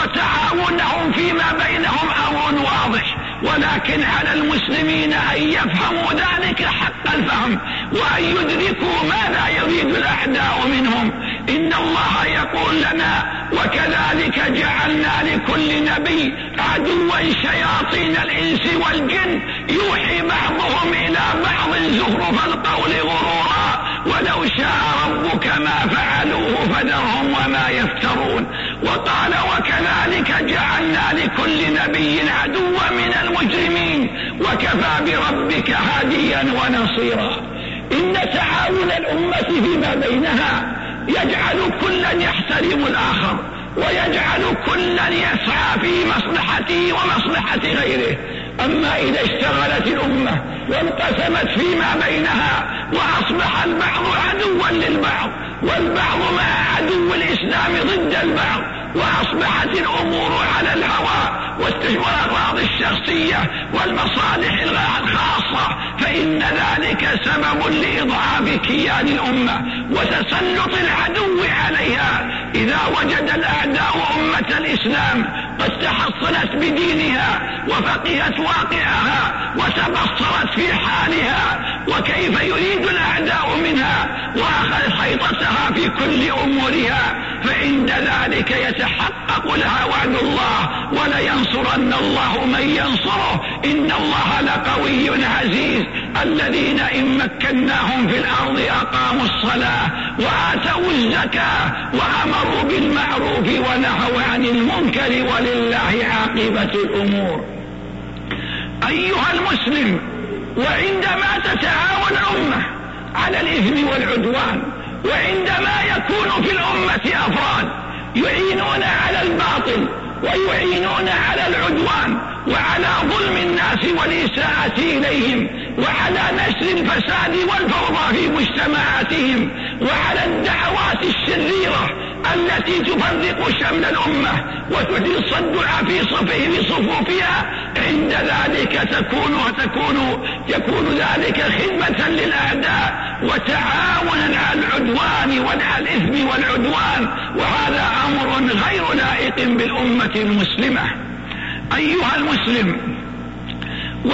وتعاونهم فيما بينهم أمر واضح، ولكن على المسلمين أن يفهموا ذلك حق الفهم وأن يدركوا ماذا يريد الأعداء منهم. إن الله يقول لنا: وكذلك جعلنا لكل نبي عدوا شياطين الإنس والجن يوحي بعضهم إلى بعض زخرف القول غرورا ولو شاء ربك ما فعلوه فذرهم وما يفترون. وقال: وكذلك جعلنا لكل نبي عدوا من المجرمين وكفى بربك هاديا ونصيرا. إن تعاون الأمة فيما بينها يجعل كلا يحترم الآخر ويجعل كلا يسعى في مصلحته ومصلحة غيره. أما إذا اشتغلت الأمة وانقسمت فيما بينها وأصبح البعض عدوا للبعض والبعض مع عدو الإسلام ضد البعض وأصبحت الأمور على الهوى والأغراض الشخصية والمصالح الخاصة، فإن ذلك سبب لإضعاف كيان الأمة وتسلط العدو عليها. إذا وجد الأعداء أمة الإسلام قد تحصنت بدينها وفقهت واقعها وتبصرت في حالها وكيف يريد الأعداء منها وأخذ حيطتها في كل أمورها، فعند ذلك يتحقق لها وعد الله: ولينصرن الله من ينصره إن الله لقوي عزيز. الذين إن مكناهم في الأرض أقاموا الصلاة وآتوا الزكاة وأمروا بالمعروف ونهوا عن المنكر ولله عاقبة الأمور. أيها المسلم، وعندما تتعاون الأمة على الإثم والعدوان، وعندما يكون في الأمة أفراد يعينون على الباطل ويعينون على العدوان وعلى ظلم الناس والإساءة إليهم وعلى نشر الفساد والفوضى في مجتمعاتهم وعلى الدعوات الشريرة التي تفرق شمل الأمة وتصدع في صفوفها، عند ذلك يكون ذلك خدمة للأعداء وتعاونا على العدوان وعلى الإثم والعدوان، وهذا أمر غير لائق بالأمة المسلمة. أيها المسلم،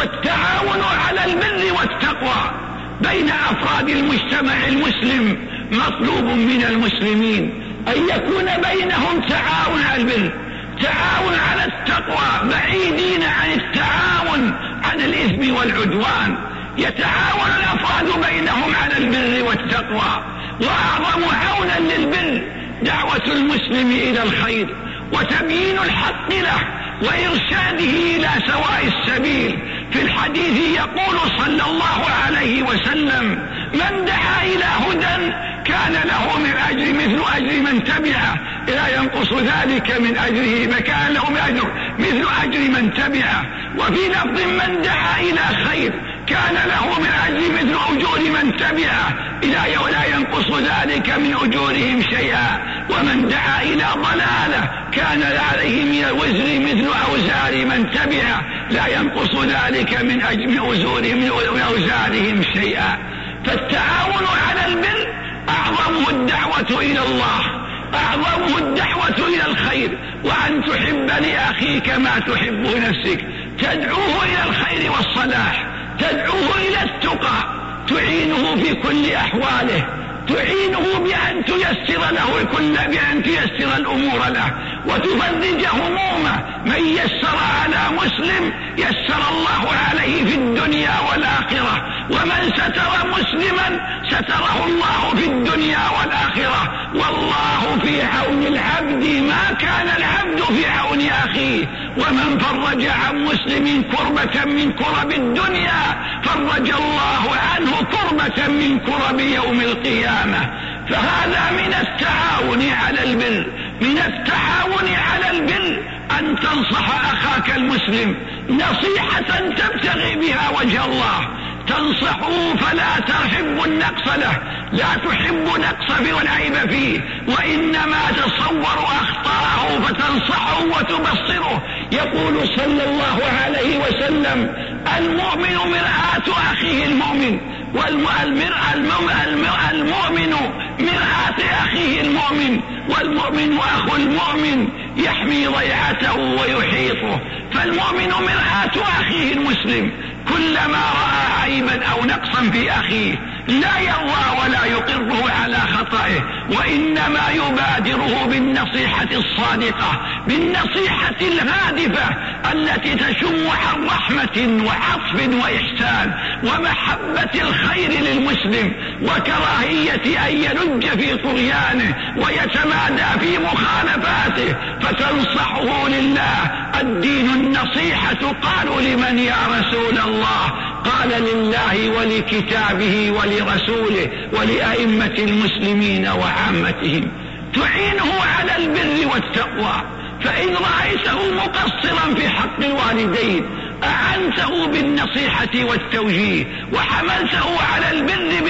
والتعاون على البر والتقوى بين أفراد المجتمع المسلم مطلوب من المسلمين أن يكون بينهم تعاون على البر، تعاون على التقوى، بعيدين عن التعاون عن الإثم والعدوان. يتعاون الأفراد بينهم على البر والتقوى. وأعظم عونا للبر دعوة المسلم إلى الخير وتبيين الحق له وإرشاده إلى سواء السبيل. في الحديث يقول صلى الله عليه وسلم: من دعا إلى هدى كان له من أجر مثل أجر من تبعه لا ينقص ذلك من أجره، فكان له مثل أجر من تبعه. وفي لفظ: من دعا إلى خير كان له من أجر مثل أجور من تبعه لا ينقص ذلك من أجورهم شيئا. ومن دعا إلى ضلالة كان عليه من الوزر مثل أوزار من تبعه لا ينقص ذلك من أوزارهم شيئا. فالتعاون على البر أعظمه الدعوة إلى الله، أعظمه الدعوة إلى الخير، وأن تحب لأخيك ما تحب نفسك، تدعوه إلى الخير والصلاح، تدعوه إلى التقى، تعينه في كل أحواله، تعينه بأن تيسر الأمور له وتفرج همومه. من يسر على مسلم يسر الله عليه في الدنيا والآخرة، ومن ستر مسلما ستره الله في الدنيا والآخرة. والله في عون العبد ما كان العبد في عون أخيه. ومن فرج عن مسلم كربة من كرب الدنيا فرج الله عنه كربة من كرب يوم القيامة. فهذا من التعاون على البر، من التعاون على البر أن تنصح أخاك المسلم نصيحة تبتغي بها وجه الله، تنصحه فلا تحب النقص له، لا تحب نقص والعيب فيه، وإنما تصور أخطاءه فتنصحه وتبصره. يقول صلى الله عليه وسلم: المؤمن مرآة أخيه المؤمن، المؤمن مرآة أخيه المؤمن، والمؤمن أخو المؤمن يحمي ضيعته ويحيطه. فالمؤمن مرآة أخيه المسلم، كلما رأى عيبا أو نقصا في أخيه لا يرضى ولا يقره على خطئه، وإنما يبادره بالنصيحة الصادقة، بالنصيحة الهادفة التي تشم عن رحمة وعطف وإحسان ومحبة الخير للمسلم وكراهية أن يلج في طغيانه ويتمادى في مخالفاته، فتنصحه لله. الدين النصيحة. قالوا: لمن يا رسول الله؟ قال: لله ولكتابه ولرسوله ولأئمة المسلمين وعامتهم. تعينه على البر والتقوى، فإن رأيته مقصرا في حق الوالدين أعنته بالنصيحة والتوجيه، وحملته على البر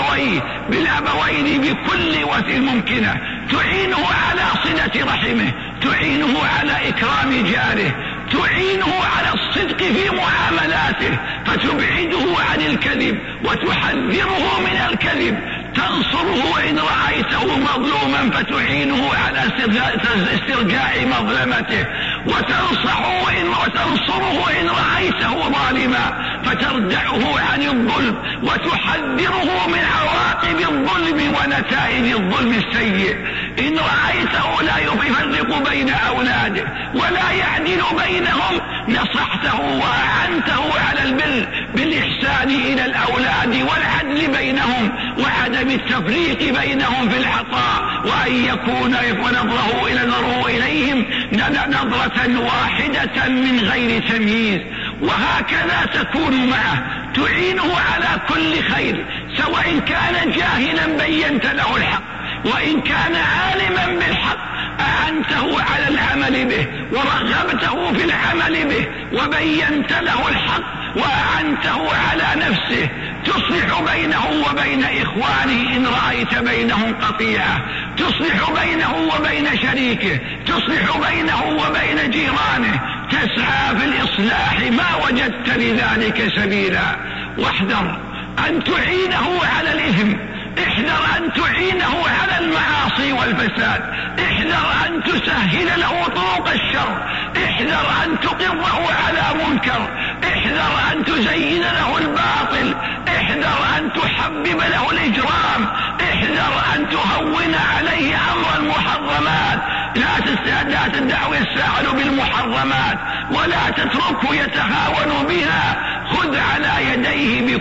بالأبوين بكل وجه ممكنة. تعينه على صلة رحمه، تعينه على إكرام جاره، تعينه على الصدق في معاملاته، فتبعده عن الكذب وتحذره من الكذب. تنصره إن رأيته مظلوما فتعينه على استرجاع مظلمته، وتنصره إن رأيته ظالما فتردعه عن الظلم وتحذره من عواقب الظلم ونتائج الظلم السيء. إن رأيته لا يفرق بين أولاده ولا يعدل بينهم نصحته وأعنته على البر بالإحسان إلى الأولاد والعدل بينهم وعدم التفريق بينهم في العطاء، وأن يكون نظره إليهم نظرة واحدة من غير تمييز. وهكذا تكون معه، تعينه على كل خير، سواء كان جاهلا بينت له الحق، وإن كان عالما بالحق أعنته على العمل به ورغبته في العمل به وبينت له الحق وأعنته على نفسه. تصلح بينه وبين إخوانه إن رأيت بينهم قطيعة، تصلح بينه وبين شريكه، تصلح بينه وبين جيرانه، تسعى في الإصلاح ما وجدت لذلك سبيلا. واحذر أن تعينه على الإثم، احذر أن تعينه على المعاصي والفساد، احذر أن تسهل له طرق الشر، احذر أن تقره على منكر، احذر أن تزين له الباطل، احذر أن تحبب له الإجرام، احذر أن تهون عليه أمر المحرمات. لا تدعه يتساهل بالمحرمات ولا تتركه يتهاون بها. خذ على يديه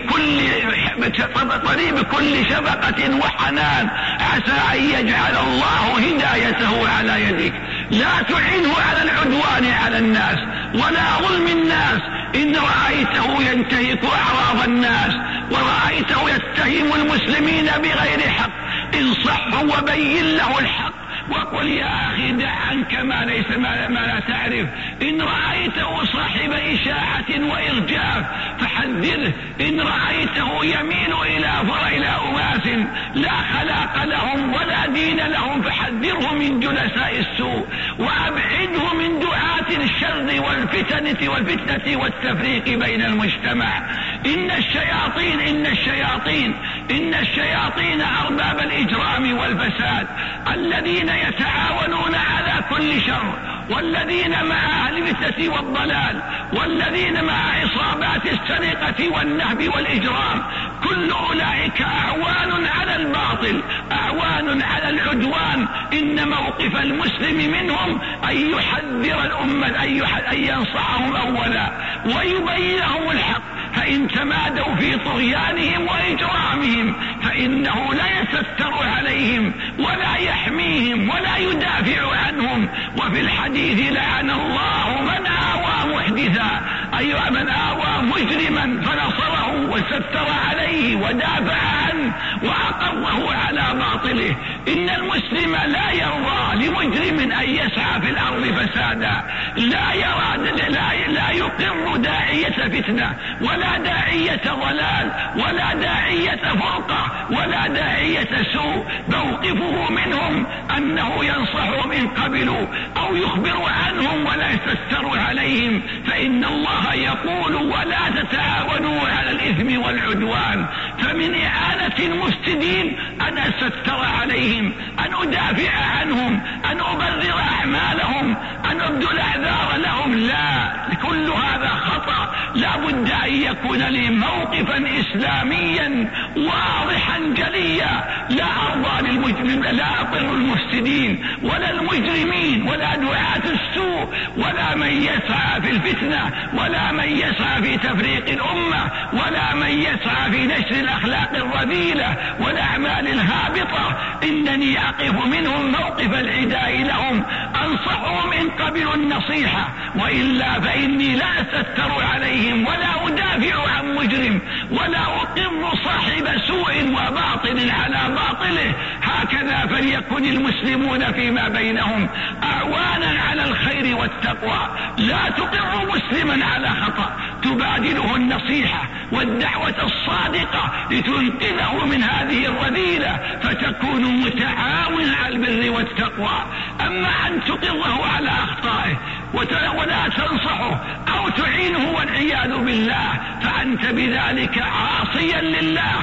بكل شفقة وحنان، عسى أن يجعل الله هدايته على يدك. لا تعنه على العدوان على الناس ولا ظلم الناس. إن رأيته ينتهك أعراض الناس ورأيته يتهم المسلمين بغير حق، انصحه وبين له الحق وقل يا أخي دع عنك ما لا تعرف. إن رأيته صاحب إشاعة وإرجاف فحذره. إن رأيته يميل إلى أناس لا خلاق لهم ولا دين لهم فحذره من جلساء السوء وأبعده من دعاة الشر والفتنة والتفريق بين المجتمع. إن الشياطين أرباب الإجرام والفساد الذين يتعاونون على كل شر، والذين مع أهل الفتنة والضلال، والذين مع عصابات السرقة والنهب والإجرام. كل أولئك أعوان على الباطل، أعوان على العدوان. إن موقف المسلم منهم أن يحذر الأمة، أن ينصحهم أولا ويبين لهم الحق. فإن تمادوا في طغيانهم وإجرامهم فإنه لا يستر عليهم ولا يحميهم ولا يدافع عنهم. وفي الحديث لعن الله من آوى محدثا، أي من آوى مجرما فنصره وستر عليه ودافع عنه وأقره على باطله. إن المسلم لا يرضى لمجرم أن يسعى في الأرض فسادا، لا يقر داعية فتنة ولا داعية ضلال ولا داعية فرقة ولا داعية سوء. موقفه منهم أنه ينصحهم إن قبلوا أو يخبر عنهم ولا يستر عليهم. فإن الله يقول ولا تتعاونوا على الإثم والعدوان. فمن إعانة المفسدين أن أستر عليهم، أن أدافع عنهم، أن أبرر أعمالهم، أن أبذل أعذار لهم. لا، كل هذا خطأ. لا بد أن يكون لي موقفا إسلاميا واضحا جليا. لا أرضى للمجرم، لا أقر المفسدين ولا المجرمين ولا دعاة السوء ولا من يسعى في الفتنة ولا من يسعى في تفريق الأمة ولا من يسعى في نشر الأخلاق الرذيلة والأعمال الهابطة. إنني أقف منهم موقف العداء لهم، أنصحهم إن قبلوا النصيحة، وإلا فإني لا أستر عليهم ولا أدافع عن مجرم ولا أقر صاحب سوء وباطل على باطله. هكذا فليكن المسلمون فيما بينهم أعوانا على الخير والتقوى. لا تقر مسلما على خطأ، تبادله النصيحة والدعوة الصادقة لتنقذه من هذه الرذيلة فتكون متعاون على البر والتقوى. أما أن تقره على أخطائه ولا تنصحه أو تعينه والعياذ بالله فأنت بذلك عاصيا لله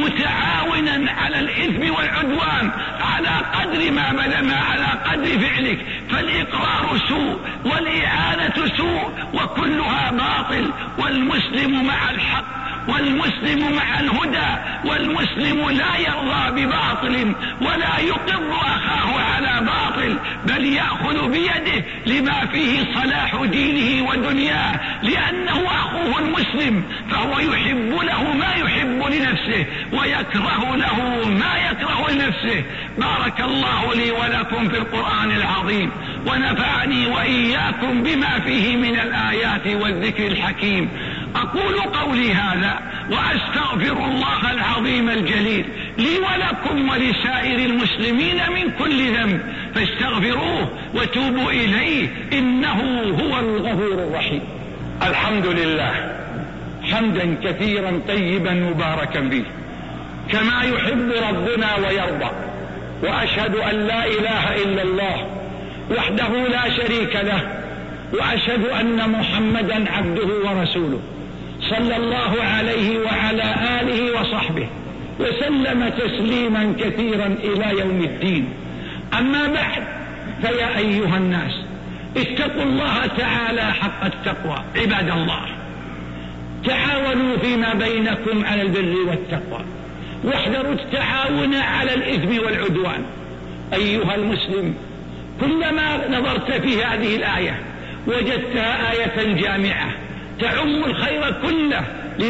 متعاونا على الإثم والعدوان على قدر على قدر فعلك. فالإقرار سوء والإعانة سوء وكلها باطل. والمسلم مع الحق والمسلم مع الهدى، والمسلم لا يرضى بباطل ولا يقر أخاه على باطل، بل يأخذ بيده لما فيه صلاح دينه ودنياه، لأنه أخوه المسلم فهو يحب له ما يحب لنفسه ويكره له ما يكره لنفسه. بارك الله لي ولكم في القرآن العظيم ونفعني وإياكم بما فيه من الآيات والذكر الحكيم. أقول قولي هذا وأستغفر الله العظيم الجليل لي ولكم ولسائر المسلمين من كل ذنب فاستغفروه وتوبوا إليه إنه هو الغفور الرحيم. الحمد لله حمدا كثيرا طيبا مباركا فيه كما يحب ربنا ويرضى. وأشهد أن لا إله إلا الله وحده لا شريك له، وأشهد أن محمدا عبده ورسوله صلى الله عليه وعلى آله وصحبه وسلم تسليما كثيرا إلى يوم الدين. أما بعد، فيا أيها الناس اتقوا الله تعالى حق التقوى. عباد الله، تعاونوا فيما بينكم على البر والتقوى واحذروا التعاون على الإثم والعدوان. أيها المسلم، كلما نظرت في هذه الآية وجدتها آية جامعة تعم الخير كله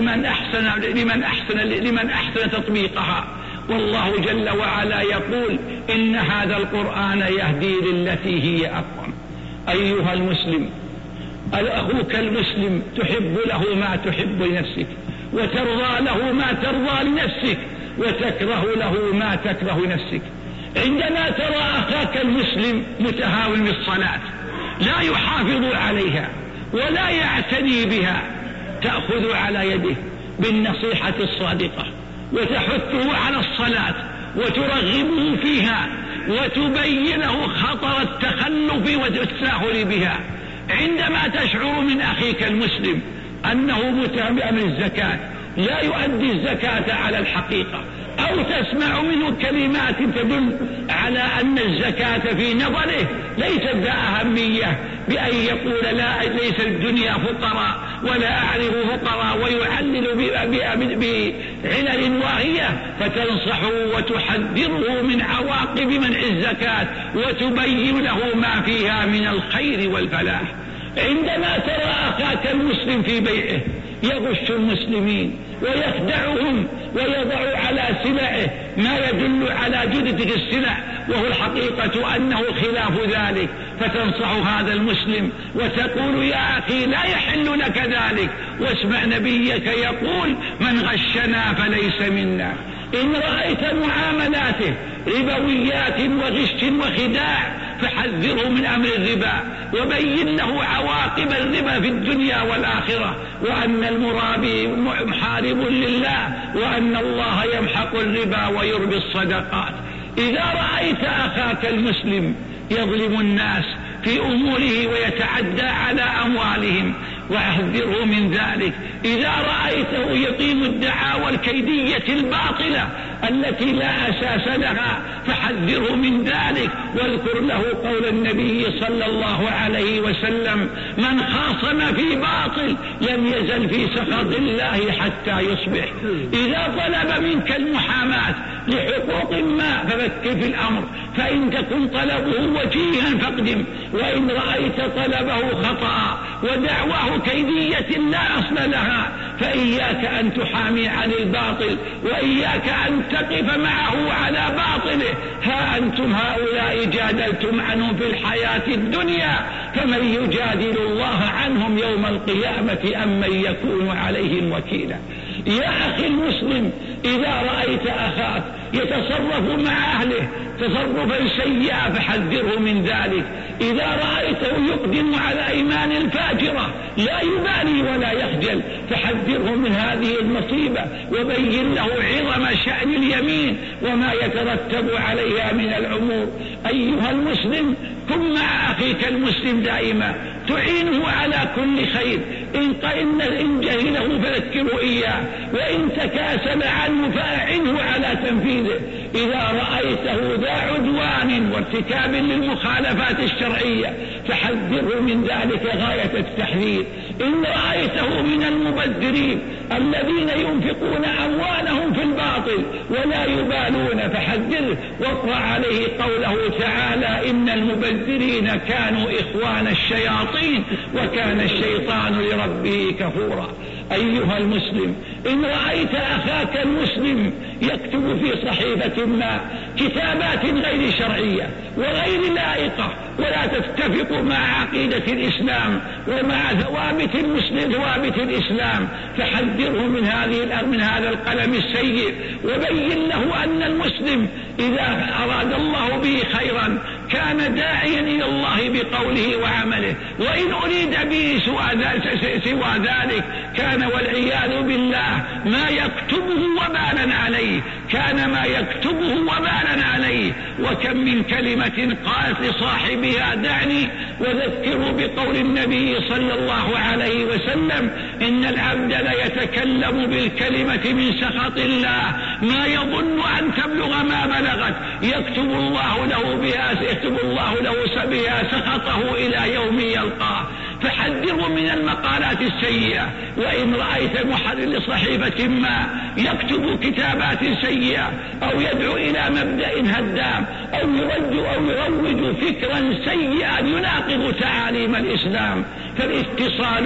لمن أحسن تطبيقها. والله جل وعلا يقول: إن هذا القرآن يهدي للتي هي أقوم. أيها المسلم، أخوك المسلم تحب له ما تحب لنفسك، وترضى له ما ترضى لنفسك، وتكره له ما تكره نفسك. عندما ترى أخاك المسلم متهاون بالصلاة لا يحافظ عليها ولا يعتني بها، تأخذ على يده بالنصيحة الصادقة وتحثه على الصلاة وترغبه فيها وتبين له خطر التخلف والتساهل بها. عندما تشعر من أخيك المسلم أنه متهم بأمر الزكاة لا يؤدي الزكاة على الحقيقة، أو تسمع منه كلمات تدل على أن الزكاة في نظره ليست ذا أهمية، بأن يقول لا ليس الدنيا فقراء ولا أعرف فقراء ويعلل بعلل واهية، فتنصحه وتحذره من عواقب منع الزكاة وتبين له ما فيها من الخير والفلاح. عندما ترى أخاك المسلم في بيعه يغش المسلمين ويخدعهم ويضع على سلعه ما يدل على جودة السلع وهو الحقيقة أنه خلاف ذلك، فتنصح هذا المسلم وتقول: يا أخي لا يحل لك ذلك، واسمع نبيك يقول: من غشنا فليس منا. إن رأيت معاملاته ربويات وغش وخداع فحذره من أمر الربا وبين له عواقب الربا في الدنيا والآخرة، وأن المرابي محارب لله، وأن الله يمحق الربا ويربي الصدقات. إذا رأيت أخاك المسلم يظلم الناس في أموره ويتعدى على أموالهم واحذره من ذلك. إذا رأيته يقيم الدعاوى الكيدية الباطلة التي لا أساس لها فحذره من ذلك، واذكر له قول النبي صلى الله عليه وسلم: من خاصم في باطل لم يزل في سخط الله حتى يصبح. إذا طلب منك المحاماة لحقوق ما ففكر في الأمر، فإن تكن طلبه وجيها فاقدم، وإن رأيت طلبه خطأ ودعواه كيدية لا أصل لها فإياك أن تحامي عن الباطل، وإياك أن تقف معه على باطله. ها أنتم هؤلاء جادلتم عنهم في الحياة الدنيا، فمن يجادل الله عنهم يوم القيامة أم من يكون عليهم وكيلا. يا أخي المسلم، إذا رأيت أخاك يتصرف مع أهله تصرفا سيئا فحذره من ذلك. إذا رأيته يقدم على أيمان الفاجرة لا يبالي ولا يخجل فحذره من هذه المصيبة وبين له عظم شأن اليمين وما يترتب عليها من الأمور. أيها المسلم، كن مع أخيك المسلم دائما، تعينه على كل خير. إن جهله فذكره إياه، وإن تكاسل عنه فأعنه على تنفيذه. إذا رأيته ذا عدوان وارتكاب للمخالفات الشرعية فحذره من ذلك غاية التحذير. إن رأيته من المبذرين الذين ينفقون أموالهم في الباطل ولا يبالون فحذره، واقرأ عليه قوله تعالى: إن المبذرين كانوا إخوان الشياطين وكان الشيطان لربه كفورا. أيها المسلم، إن رأيت أخاك المسلم يكتب في صحيفة ما كتابات غير شرعية وغير لائقة ولا تتفق مع عقيدة الإسلام ومع ثوابت المسلم ثوابت الإسلام فحذره من هذا القلم السيء، وبين له أن المسلم إذا أراد الله به خيرا كان داعيا إلى الله بقوله وعمله، وإن أريد به سوى ذلك كان والعياذ بالله ما يكتبه وبالا عليه، كان ما يكتبه وبالا عليه. وكم من كلمة قالت لصاحبها: دعني وذكره بقول النبي صلى الله عليه وسلم: إن العبد ليتكلم بالكلمة من سخط الله ما يظن أن تبلغ ما بلغت، يكتب الله له بها سخطه إلى يوم يلقاه. فحذره من المقالات السيئة. وإن رأيت محرر لصحيفة ما يكتب كتابات سيئة أو يدعو إلى مبدأ هدام أو يروج فكرا سيئا يناقض تعاليم الإسلام، فالاتصال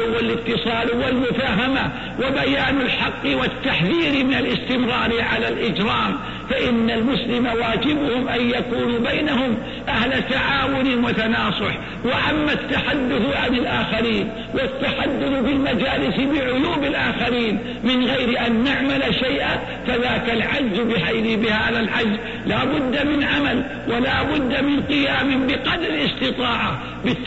والمفاهمة وبيان الحق والتحذير من الاستمرار على الإجرام، فإن المسلم واجبهم أن يكونوا بينهم أهل تعاون وتناصح. وأما التحدث عن الآخرين والتحدث بالمجالس بعيوب الآخرين من غير أن نعمل شيئا فذاك العجز بهذا العجز لا بد من عمل ولا بد من قيام بقدر الاستطاعة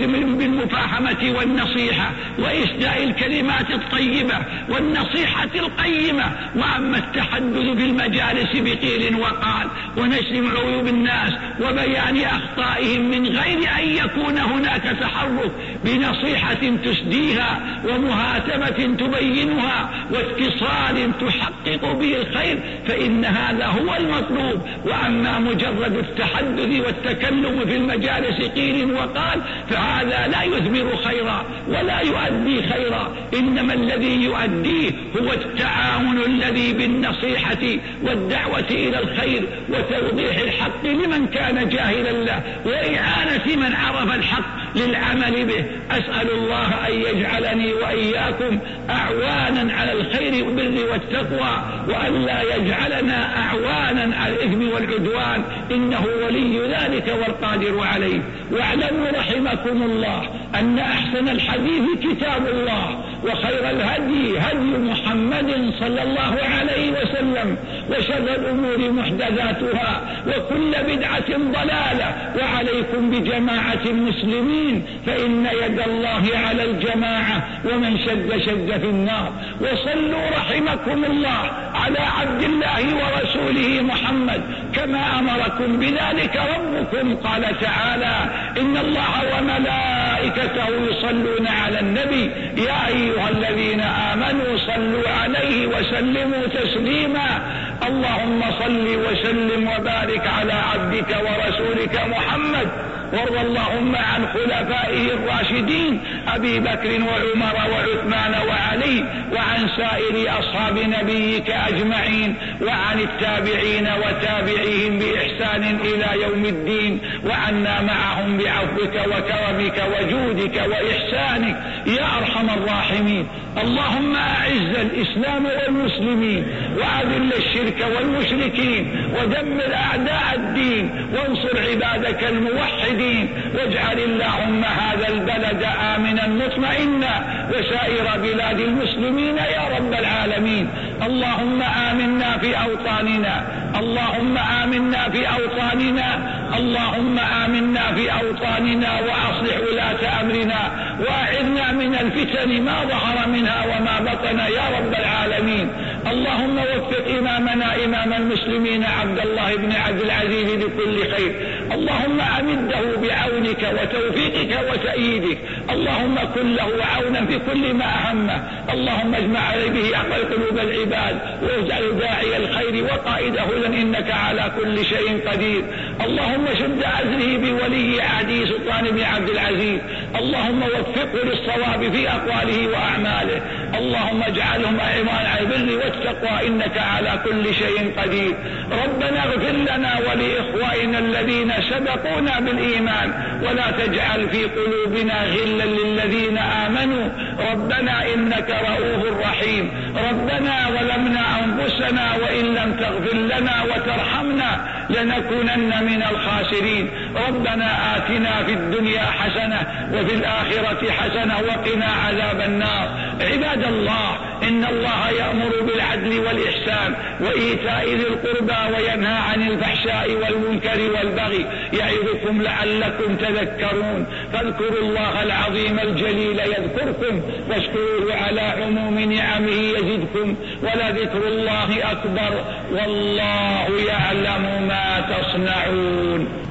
بالمفاهمة والنصيحة وإسداء الكلمات الطيبة والنصيحة القيمة. وأما التحدث بالمجالس بقيل وقال ونشر عيوب الناس وبيان أخطائهم من غير أن يكون هناك تحرك بنصيحة تسديها ومهاتمة تبينها واتصال تحقق به الخير فإن هذا هو المطلوب. وأما مجرد التحدث والتكلم في المجالس قيل وقال فهذا لا يثمر خيرا ولا يؤدي خيرا، إنما الذي يؤديه هو التعاون الذي بالنصيحة والدعوة إلى الخير وتوضيح الحق لمن كان جاهلا له وإعانة من عرف الحق للعمل به. أسأل الله أن يجعلني وإياكم أعوانا على الخير والبر والتقوى وأن لا يجعلنا أعوانا على الإثم والعدوان، إنه ولي ذلك والقادر عليه. واعلموا رحمكم الله أن أحسن الحديث كتاب الله وخير الهدي هدي محمد صلى الله عليه وسلم وشر الأمور محدثاتها وكل بدعة ضلالة. وعليكم بجماعة المسلمين فإن يد الله على الجماعة ومن شد في النار. وصلوا رحمكم الله على عبد الله ورسوله محمد كما أمركم بذلك ربكم. قال تعالى إن الله وملائكته يصلون على النبي يا أيها الذين آمنوا صلوا عليه وسلموا تسليما. اللهم صل وسلم وبارك على عبدك ورسولك محمد، وارض اللهم عن خلفائه الراشدين أبي بكر وعمر وعثمان وعلي وعن سائر أصحاب نبيك أجمعين وعن التابعين وتابعيهم بإحسان إلى يوم الدين، وعنا معهم بعفوك وكرمك وجودك وإحسانك يا أرحم الراحمين. اللهم أعز الإسلام والمسلمين وأذل الشرك والمشركين ودمر أعداء الدين وانصر عبادك الموحدين، واجعل اللهم هذا البلد آمنا مطمئنا وسائر بلاد المسلمين يا رب العالمين. اللهم آمنا في أوطاننا، اللهم آمنا في أوطاننا، اللهم آمنا في أوطاننا وأصلح ولاة أمرنا وأعذنا من الفتن ما ظهر منها وما بطن يا رب العالمين. اللهم وفق إمامنا إمام المسلمين عبد الله بن عبد العزيز بكل خير، اللهم أمده بعونك وتوفيقك وتأييدك، اللهم كن له عونا في كل ما أهمه، اللهم اجمع عليه به أقل قلوب العباد واجعل داعي الخير وقائده إنك على كل شيء قدير. اللهم شد أزره بولي عهده سلطان بن عبد العزيز، اللهم وفقه للصواب في أقواله وأعماله، اللهم اجعلهم أعوان على البر والتقوى إنك على كل شيء قدير. ربنا اغفر لنا ولإخوائنا الذين سبقونا بالإيمان ولا تجعل في قلوبنا غلا للذين آمنوا ربنا إنك رؤوف رحيم. ربنا ظلمنا أنفسنا وإن لم تغفر لنا وترحمنا لنكونن من الخاسرين. ربنا آتنا في الدنيا حسنة وفي الآخرة حسنة وقنا عذاب النار. عباد الله إن الله يأمر بالعدل والإحسان وإيتاء ذي القربى وينهى عن الفحشاء والمنكر والبغي يعظكم لعلكم تذكرون. فاذكروا الله العظيم الجليل يذكركم واشكروه على عموم نعمه يزدكم ولذكر الله أكبر والله يعلم ما تصنعون.